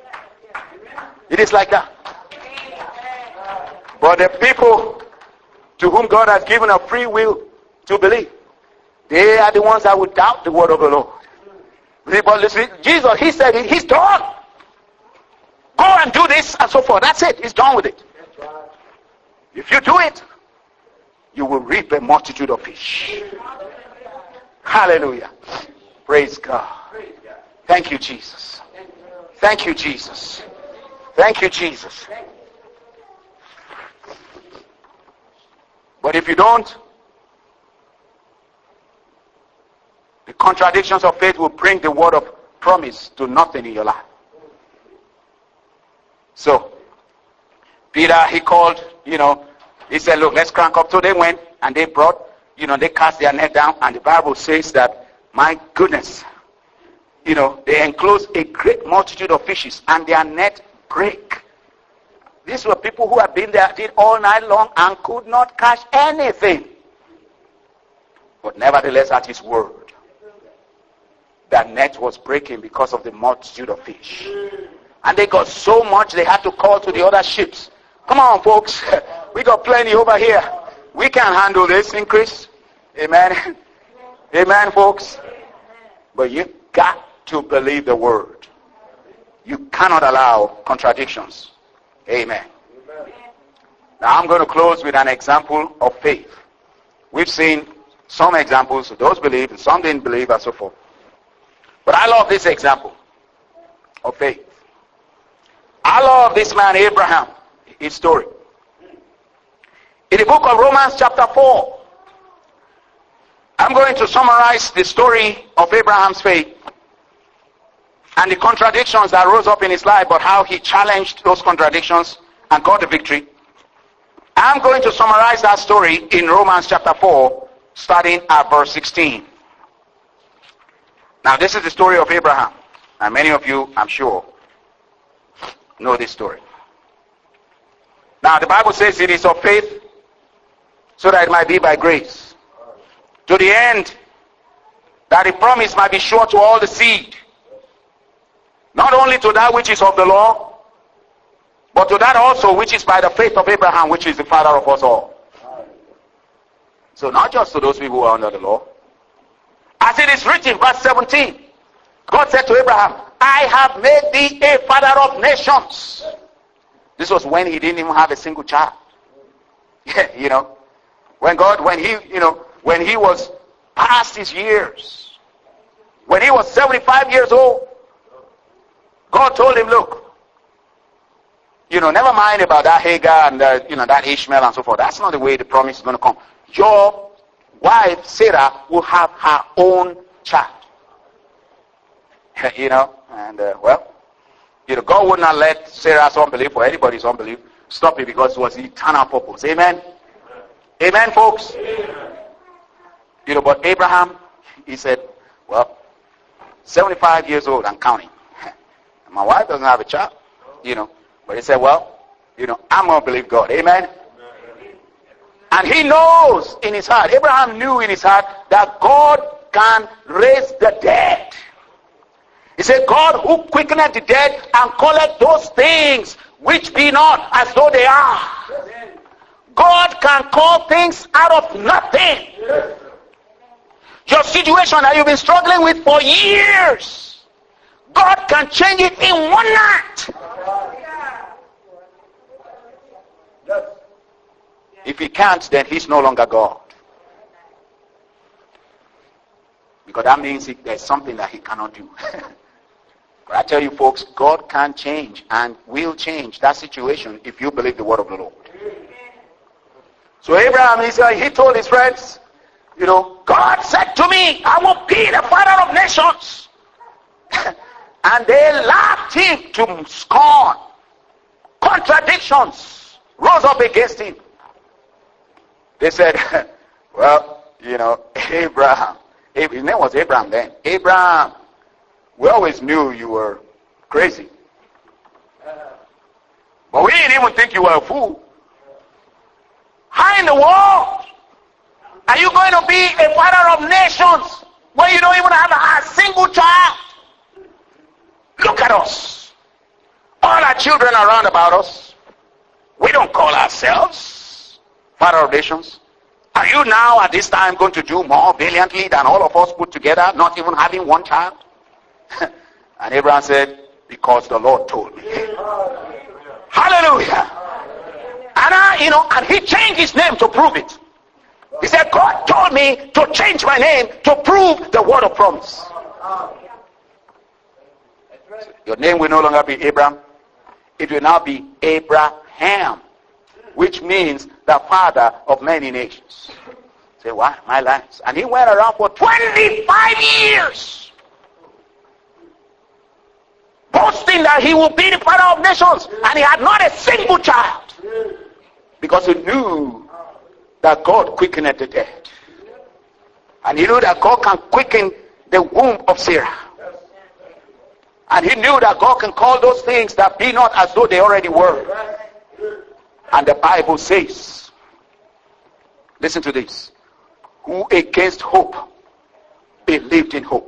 It is like that. But the people to whom God has given a free will to believe. They are the ones that would doubt the word of the Lord. But listen, Jesus, he said it, he's done. Go and do this and so forth. That's it. He's done with it. If you do it, you will reap a multitude of fish. Hallelujah. Praise God. Thank you, Jesus. Thank you, Jesus. Thank you, Jesus. But if you don't, the contradictions of faith will bring the word of promise to nothing in your life. So, Peter, he called, you know, he said, look, let's crank up. So they went and they brought, you know, they cast their net down, and the Bible says that, my goodness, you know, they enclosed a great multitude of fishes and their net break. These were people who had been there did all night long and could not catch anything. But nevertheless, at his word, that net was breaking because of the multitude of fish. And they got so much they had to call to the other ships. Come on, folks. We got plenty over here. We can handle this increase. Amen. Amen, folks. But you got to believe the word. You cannot allow contradictions. Amen. Now I'm going to close with an example of faith. We've seen some examples. Those believe and some didn't believe and so forth. But I love this example of faith. I love this man Abraham, his story. In the book of Romans chapter four, I'm going to summarize the story of Abraham's faith and the contradictions that rose up in his life, but how he challenged those contradictions and got the victory. I'm going to summarize that story in Romans chapter four, starting at verse sixteen. Now, this is the story of Abraham. And many of you, I'm sure, know this story. Now, the Bible says it is of faith, so that it might be by grace, to the end that the promise might be sure to all the seed, not only to that which is of the law, but to that also which is by the faith of Abraham, which is the father of us all. So not just to those people who are under the law. As it is written, verse seventeen, God said to Abraham, I have made thee a father of nations. This was when he didn't even have a single child. Yeah, you know, when God, when he, you know, when he was past his years, when he was seventy-five years old, God told him, look, you know, never mind about that Hagar and uh, you know, that Ishmael and so forth. That's not the way the promise is going to come. Your wife, Sarah, will have her own child. You know, and uh, well, you know, God would not let Sarah's unbelief or anybody's unbelief stop it, because it was the eternal purpose. Amen? Amen, folks? Amen. You know, but Abraham, he said, well, seventy-five years old and counting. My wife doesn't have a child, you know. But he said, well, you know, I'm going to believe God. Amen? And he knows in his heart, Abraham knew in his heart, that God can raise the dead. He said, God who quickeneth the dead and calleth those things which be not as though they are. God can call things out of nothing. Your situation that you've been struggling with for years, God can change it in one night. If he can't, then he's no longer God. Because that means he, there's something that he cannot do. But I tell you folks, God can change and will change that situation if you believe the word of the Lord. So Abraham, he said, he told his friends, you know, God said to me, I will be the father of nations. And they laughed him to scorn. Contradictions rose up against him. They said, well, you know, Abraham, his name was Abraham then. Abraham, we always knew you were crazy. But we didn't even think you were a fool. How in the world are you going to be a father of nations when you don't even have a, a single child? Look at us. All our children are around about us. We don't call ourselves Father of nations, are you now at this time going to do more valiantly than all of us put together, not even having one child? And Abraham said, because the Lord told me. Hallelujah. And I, you know, and he changed his name to prove it. He said, God told me to change my name to prove the word of promise. Your name will no longer be Abraham. It will now be Abraham, which means the father of many nations. Say, why? My lands. And he went around for twenty-five years, boasting that he will be the father of nations. And he had not a single child, because he knew that God quickened the dead. And he knew that God can quicken the womb of Sarah. And he knew that God can call those things that be not as though they already were. And the Bible says, listen to this, who against hope believed in hope.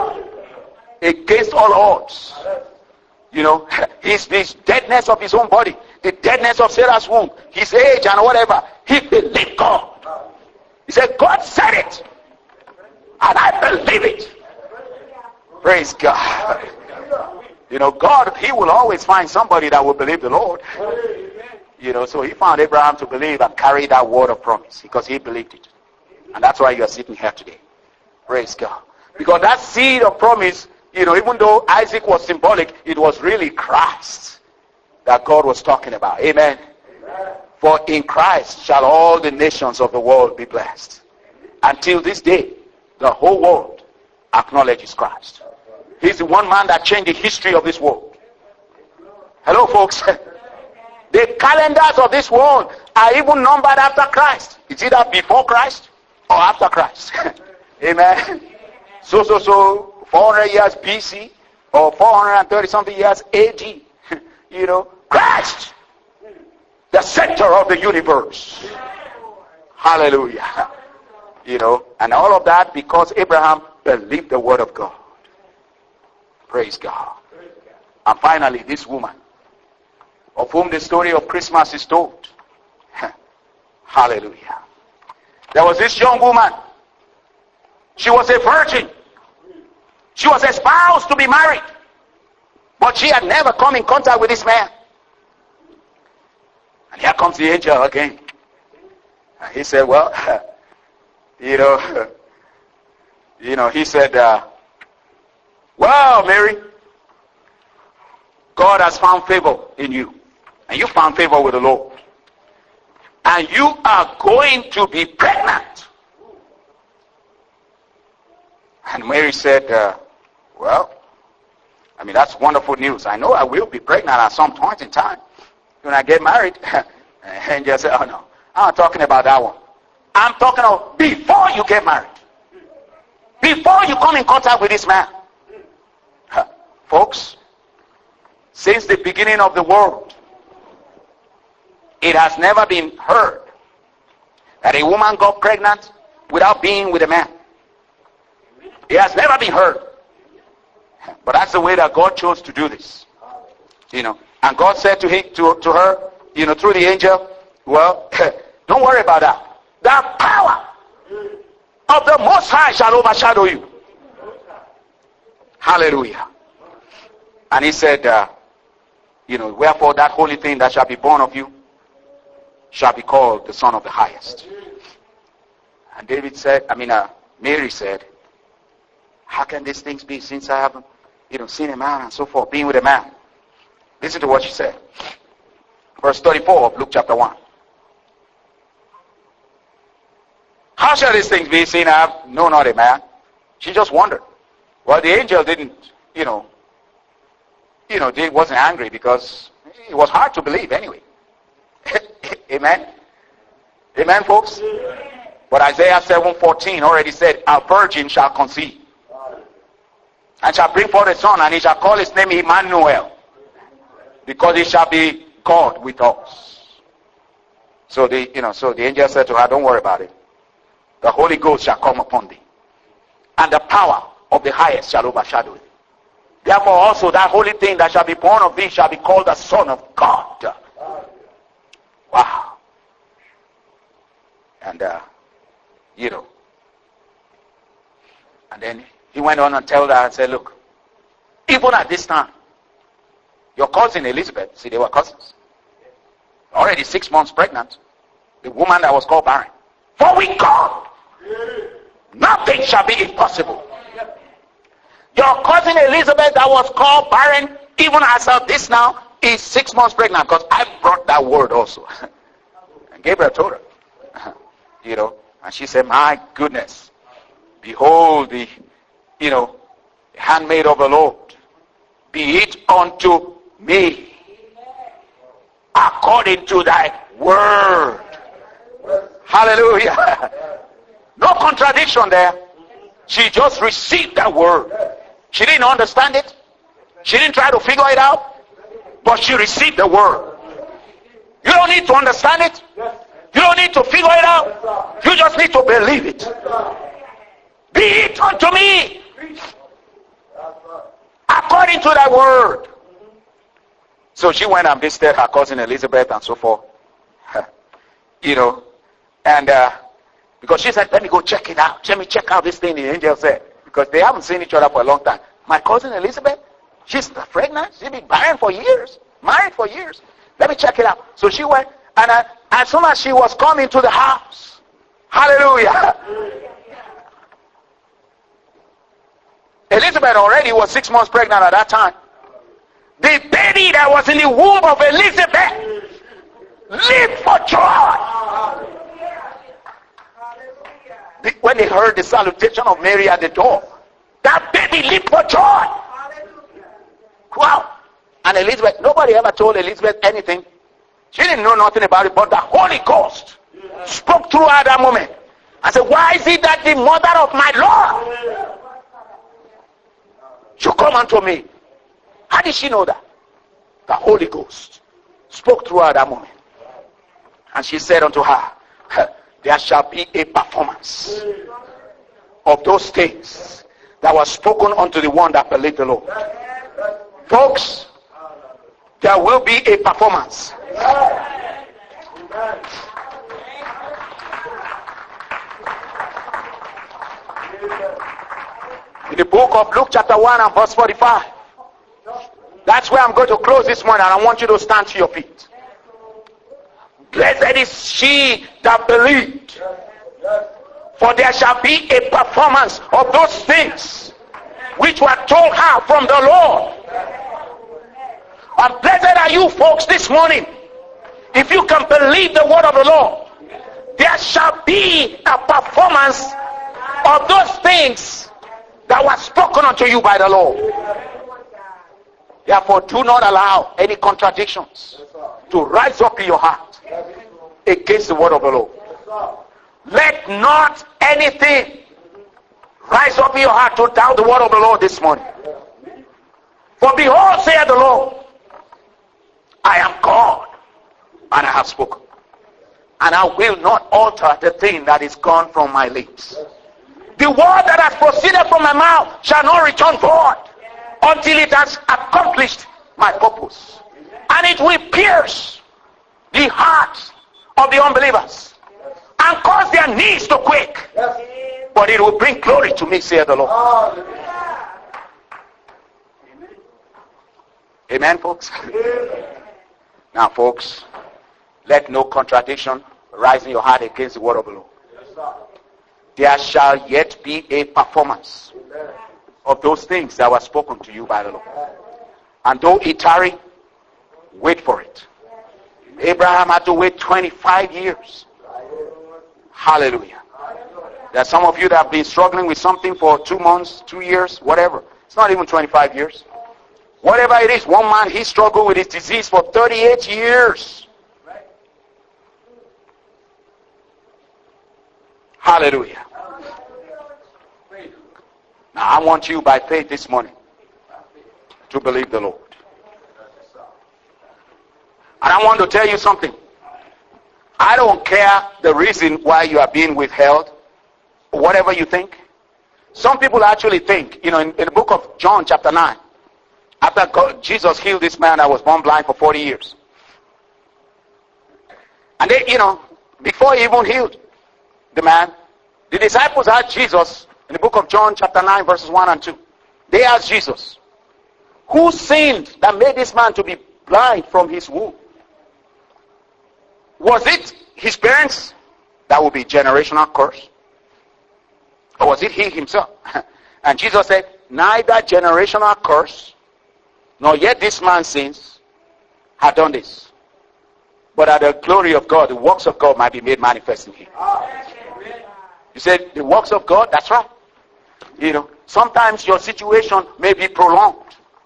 Against all odds. You know, his, his deadness of his own body, the deadness of Sarah's womb, his age and whatever, he believed God. He said, God said it, and I believe it. Praise God. You know, God, he will always find somebody that will believe the Lord. You know, so he found Abraham to believe and carry that word of promise, because he believed it. And that's why you are sitting here today. Praise God. Because that seed of promise, you know, even though Isaac was symbolic, it was really Christ that God was talking about. Amen. Amen. For in Christ shall all the nations of the world be blessed. Until this day, the whole world acknowledges Christ. He's the one man that changed the history of this world. Hello, folks. The calendars of this world are even numbered after Christ. It's either before Christ or after Christ. Amen. So, so, so, four hundred years B C or four hundred thirty something years A D. You know, Christ, the center of the universe. Hallelujah. You know, and all of that because Abraham believed the word of God. Praise God. And finally, this woman, of whom the story of Christmas is told. Hallelujah. There was this young woman. She was a virgin. She was espoused to be married. But she had never come in contact with this man. And here comes the angel again. And he said, well, you know, you know, he said, uh, well, Mary, God has found favor in you. And you found favor with the Lord. And you are going to be pregnant. And Mary said, uh, well, I mean, that's wonderful news. I know I will be pregnant at some point in time when I get married. And just said, oh no, I'm not talking about that one. I'm talking about before you get married. Before you come in contact with this man. Folks, since the beginning of the world, it has never been heard that a woman got pregnant without being with a man. It has never been heard. But that's the way that God chose to do this. You know, and God said to him, to, to her, you know, through the angel, well, don't worry about that. The power of the Most High shall overshadow you. Hallelujah. And he said, uh, you know, wherefore that holy thing that shall be born of you shall be called the Son of the Highest. And David said, I mean, uh, Mary said, how can these things be since I haven't, you know, seen a man and so forth, being with a man? Listen to what she said. Verse thirty-four of Luke chapter one. How shall these things be seen I have no not a man? She just wondered. Well, the angel didn't, you know, you know, he wasn't angry because it was hard to believe anyway. Amen? Amen, folks? But Isaiah seven fourteen already said, a virgin shall conceive and shall bring forth a son, and he shall call his name Emmanuel, because he shall be God with us. So the, you know, so the angel said to her, don't worry about it. The Holy Ghost shall come upon thee, and the power of the highest shall overshadow thee. Therefore also that holy thing that shall be born of thee shall be called the Son of God. Wow. And, uh, you know, and then he went on and told her and said, look, even at this time, your cousin Elizabeth, see, they were cousins, already six months pregnant, the woman that was called barren. For with God, nothing shall be impossible. Your cousin Elizabeth that was called barren, even as of this now, is six months pregnant, because I brought that word also. And Gabriel told her, you know, and she said, my goodness, behold the, you know, handmaid of the Lord, be it unto me according to thy word. Hallelujah. No contradiction there. She just received that word. She didn't understand it. She didn't try to figure it out. But she received the word. You don't need to understand it. You don't need to figure it out. You just need to believe it. Be it unto me according to thy word. So she went and visited her cousin Elizabeth and so forth. You know, and uh, because she said, let me go check it out. Let me check out this thing the angel said. Because they haven't seen each other for a long time. My cousin Elizabeth, she's pregnant. She's been barren for years. Married for years. Let me check it out. So she went, and uh, as soon as she was coming to the house, hallelujah. Elizabeth already was six months pregnant at that time. The baby that was in the womb of Elizabeth leaped for joy. The, when they heard the salutation of Mary at the door, that baby leaped for joy. Wow. And Elizabeth, nobody ever told Elizabeth anything. She didn't know nothing about it, but the Holy Ghost spoke through her that moment. I said, why is it that the mother of my Lord should come unto me? How did she know that? The Holy Ghost spoke through her that moment. And she said unto her, there shall be a performance of those things that were spoken unto the one that believed the Lord. Folks, there will be a performance. In the book of Luke chapter one and verse forty-five. That's where I'm going to close this morning, and I want you to stand to your feet. Blessed is she that believed, for there shall be a performance of those things which were told her from the Lord. And blessed are you folks this morning, if you can believe the word of the Lord. There shall be a performance of those things that were spoken unto you by the Lord. Therefore, do not allow any contradictions to rise up in your heart against the word of the Lord. Let not anything rise up in your heart to doubt the word of the Lord this morning. For behold, saith the Lord, I am God, and I have spoken. And I will not alter the thing that is gone from my lips. The word that has proceeded from my mouth shall not return void until it has accomplished my purpose. And it will pierce the hearts of the unbelievers and cause their knees to quake. But it will bring glory to me, saith the Lord. Amen, folks? Now, folks, let no contradiction rise in your heart against the word of the Lord. There shall yet be a performance of those things that were spoken to you by the Lord. And though it tarry, wait for it. Abraham had to wait twenty-five years. Hallelujah. There are some of you that have been struggling with something for two months, two years, whatever. It's not even twenty-five years. Whatever it is, one man, he struggled with his disease for thirty-eight years. Hallelujah. Now I want you by faith this morning to believe the Lord. And I want to tell you something. I don't care the reason why you are being withheld, whatever you think. Some people actually think, you know, in, in the book of John chapter nine, after God, Jesus healed this man that was born blind for forty years. And they, you know, before he even healed, the man. The disciples asked Jesus in the book of John chapter nine verses one and two. They asked Jesus, who sinned that made this man to be blind from his womb? Was it his parents? That would be generational curse. Or was it he himself? And Jesus said, neither generational curse, nor yet this man's sins have done this. But that the glory of God, the works of God might be made manifest in him. You said, the works of God? That's right. You know, sometimes your situation may be prolonged.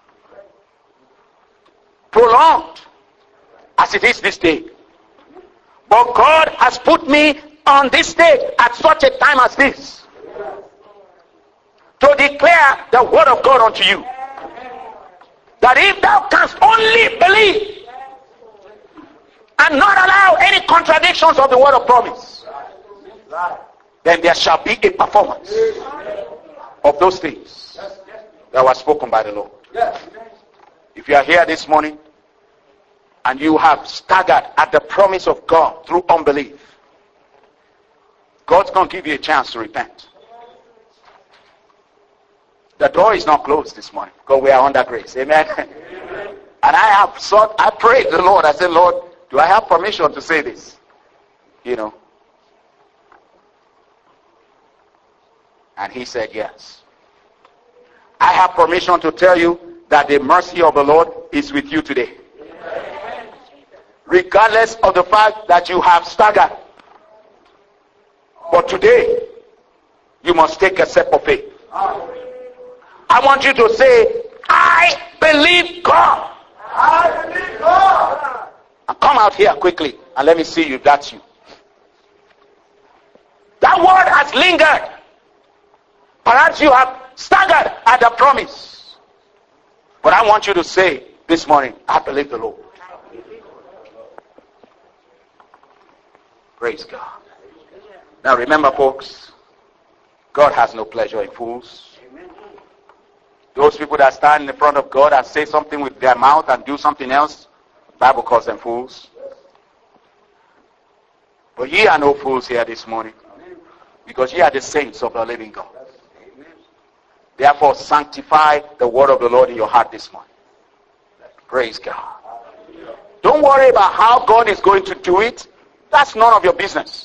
Prolonged. As it is this day. But God has put me on this stage at such a time as this. To declare the word of God unto you. That if thou canst only believe and not allow any contradictions of the word of promise, then there shall be a performance of those things that were spoken by the Lord. If you are here this morning and you have staggered at the promise of God through unbelief, God's going to give you a chance to repent. The door is not closed this morning because we are under grace. Amen. Amen. And I have sought, I prayed to the Lord. I said, Lord, do I have permission to say this? You know. And he said, yes. I have permission to tell you that the mercy of the Lord is with you today. Amen. Regardless of the fact that you have staggered. But today, you must take a step of faith. I want you to say, I believe God. I believe God. And come out here quickly and let me see you. That's you. That word has lingered. Perhaps you have staggered at the promise. But I want you to say this morning, I believe the Lord. Praise God. Now remember, folks, God has no pleasure in fools. Those people that stand in the front of God and say something with their mouth and do something else, the Bible calls them fools. But ye are no fools here this morning, because ye are the saints of the living God. Therefore, sanctify the word of the Lord in your heart this morning. Praise God. Don't worry about how God is going to do it. That's none of your business.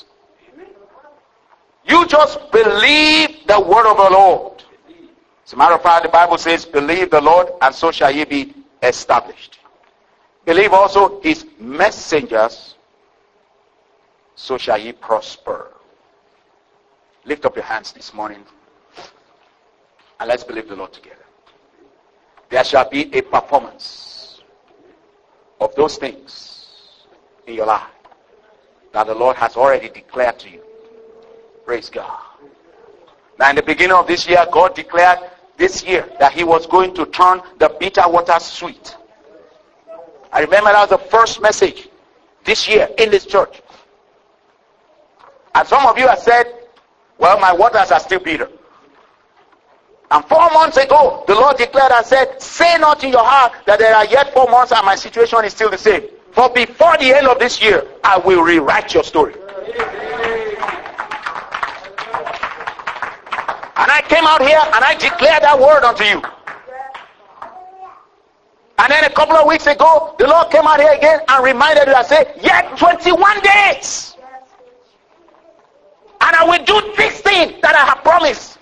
You just believe the word of the Lord. As a matter of fact, the Bible says, believe the Lord, and so shall ye be established. Believe also his messengers, so shall ye prosper. Lift up your hands this morning, and let's believe the Lord together. There shall be a performance of those things in your life that the Lord has already declared to you. Praise God. Now in the beginning of this year, God declared this year that he was going to turn the bitter water sweet. I remember that was the first message this year in this church. And some of you have said, well, my waters are still bitter. And four months ago, the Lord declared and said, say not in your heart that there are yet four months and my situation is still the same. For before the end of this year, I will rewrite your story. And I came out here and I declared that word unto you. And then a couple of weeks ago, the Lord came out here again and reminded you and said, yet twenty-one days. And I will do this thing that I have promised.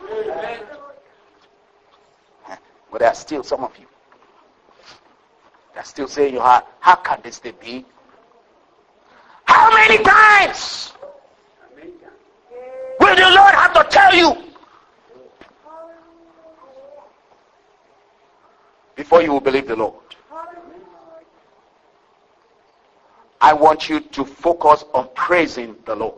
But there are still some of you that are still saying in your heart, how can this thing be? How many times will the Lord have to tell you before you will believe the Lord? I want you to focus on praising the Lord.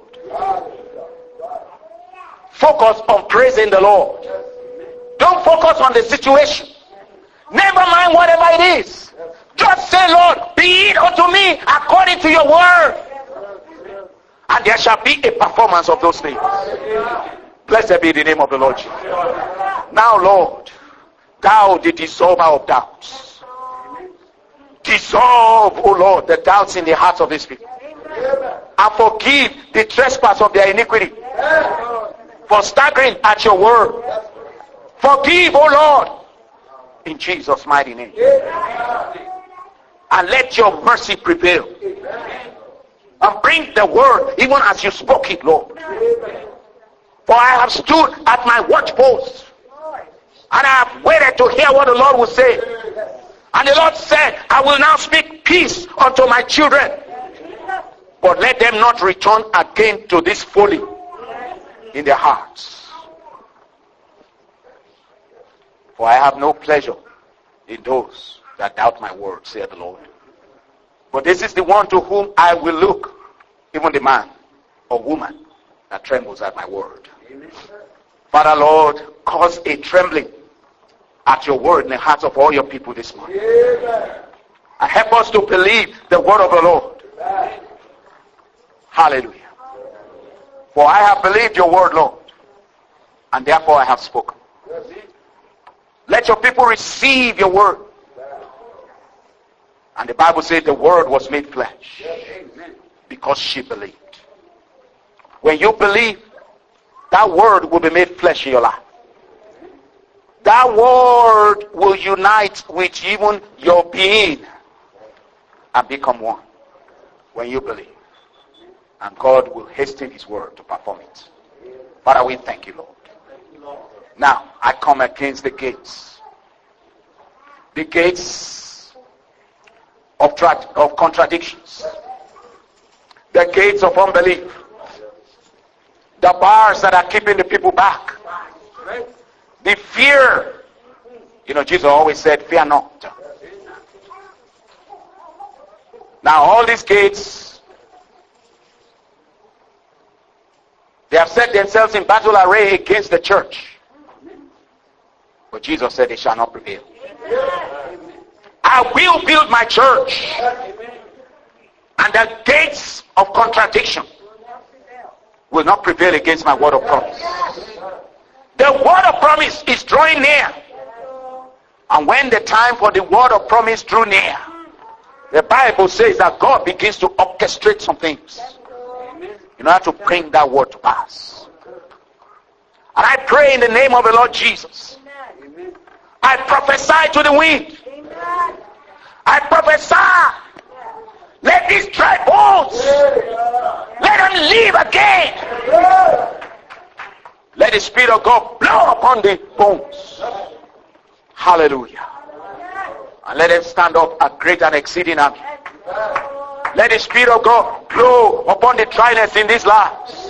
Focus on praising the Lord. Don't focus on the situation. Never mind whatever it is. Just say, Lord, be it unto me according to your word. And there shall be a performance of those things. Blessed be the name of the Lord Jesus. Now, Lord, thou the dissolver of doubts. Dissolve, O Lord, the doubts in the hearts of these people. and forgive the trespass of their iniquity. For staggering at your word. Forgive, O Lord, in Jesus' mighty name. And let your mercy prevail. And bring the word even as you spoke it, Lord. For I have stood at my watchpost, and I have waited to hear what the Lord will say. And the Lord said, I will now speak peace unto my children, but let them not return again to this folly in their hearts. For I have no pleasure in those that doubt my word, saith the Lord. But this is the one to whom I will look, even the man or woman that trembles at my word. Amen. Father, Lord, cause a trembling at your word in the hearts of all your people this morning. Amen. And help us to believe the word of the Lord. Amen. Hallelujah. For I have believed your word, Lord, and therefore I have spoken. Let your people receive your word. And the Bible says the word was made flesh because she believed. When you believe, that word will be made flesh in your life. That word will unite with even your being and become one when you believe. And God will hasten his word to perform it. Father, we thank you, Lord. Now, I come against the gates. The gates of, tra- of contradictions. The gates of unbelief. The bars that are keeping the people back. The fear. You know, Jesus always said, fear not. Now all these gates, they have set themselves in battle array against the church. But Jesus said they shall not prevail. I will build my church. And the gates of contradiction will not prevail against my word of promise. The word of promise is drawing near. And when the time for the word of promise drew near, the Bible says that God begins to orchestrate some things in order to bring that word to pass. And I pray in the name of the Lord Jesus. I prophesy to the wind. I prophesy. Let these dry bones, let them live again. Let the Spirit of God blow upon the bones. Hallelujah. And let them stand up a great and exceeding army. Let the Spirit of God blow upon the dryness in these lives.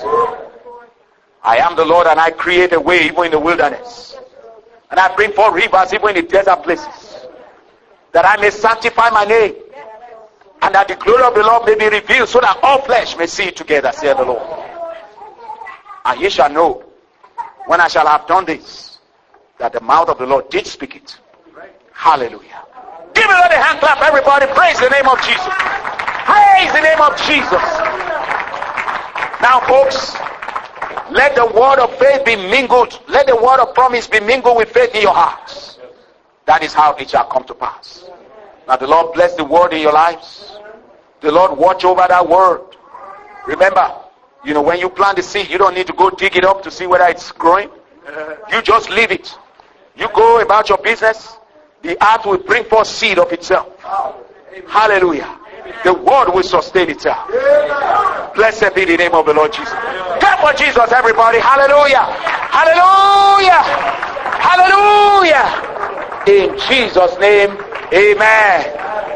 I am the Lord, and I create a way even in the wilderness. And I bring forth rivers even in the desert places, that I may sanctify my name, and that the glory of the Lord may be revealed, so that all flesh may see it together, saith the Lord. And ye shall know, when I shall have done this, that the mouth of the Lord did speak it. Hallelujah. Give me a hand clap, everybody. Praise the name of Jesus. Praise the name of Jesus. Now, folks, let the word of faith be mingled. Let the word of promise be mingled with faith in your hearts. That is how it shall come to pass. Now, the Lord bless the word in your lives. The Lord watch over that word. Remember, you know, when you plant the seed, you don't need to go dig it up to see whether it's growing. You just leave it. You go about your business. The earth will bring forth seed of itself. Hallelujah. The word will sustain itself. Blessed be the name of the Lord Jesus. Clap for Jesus, everybody. Hallelujah. Hallelujah. Hallelujah. In Jesus' name, amen.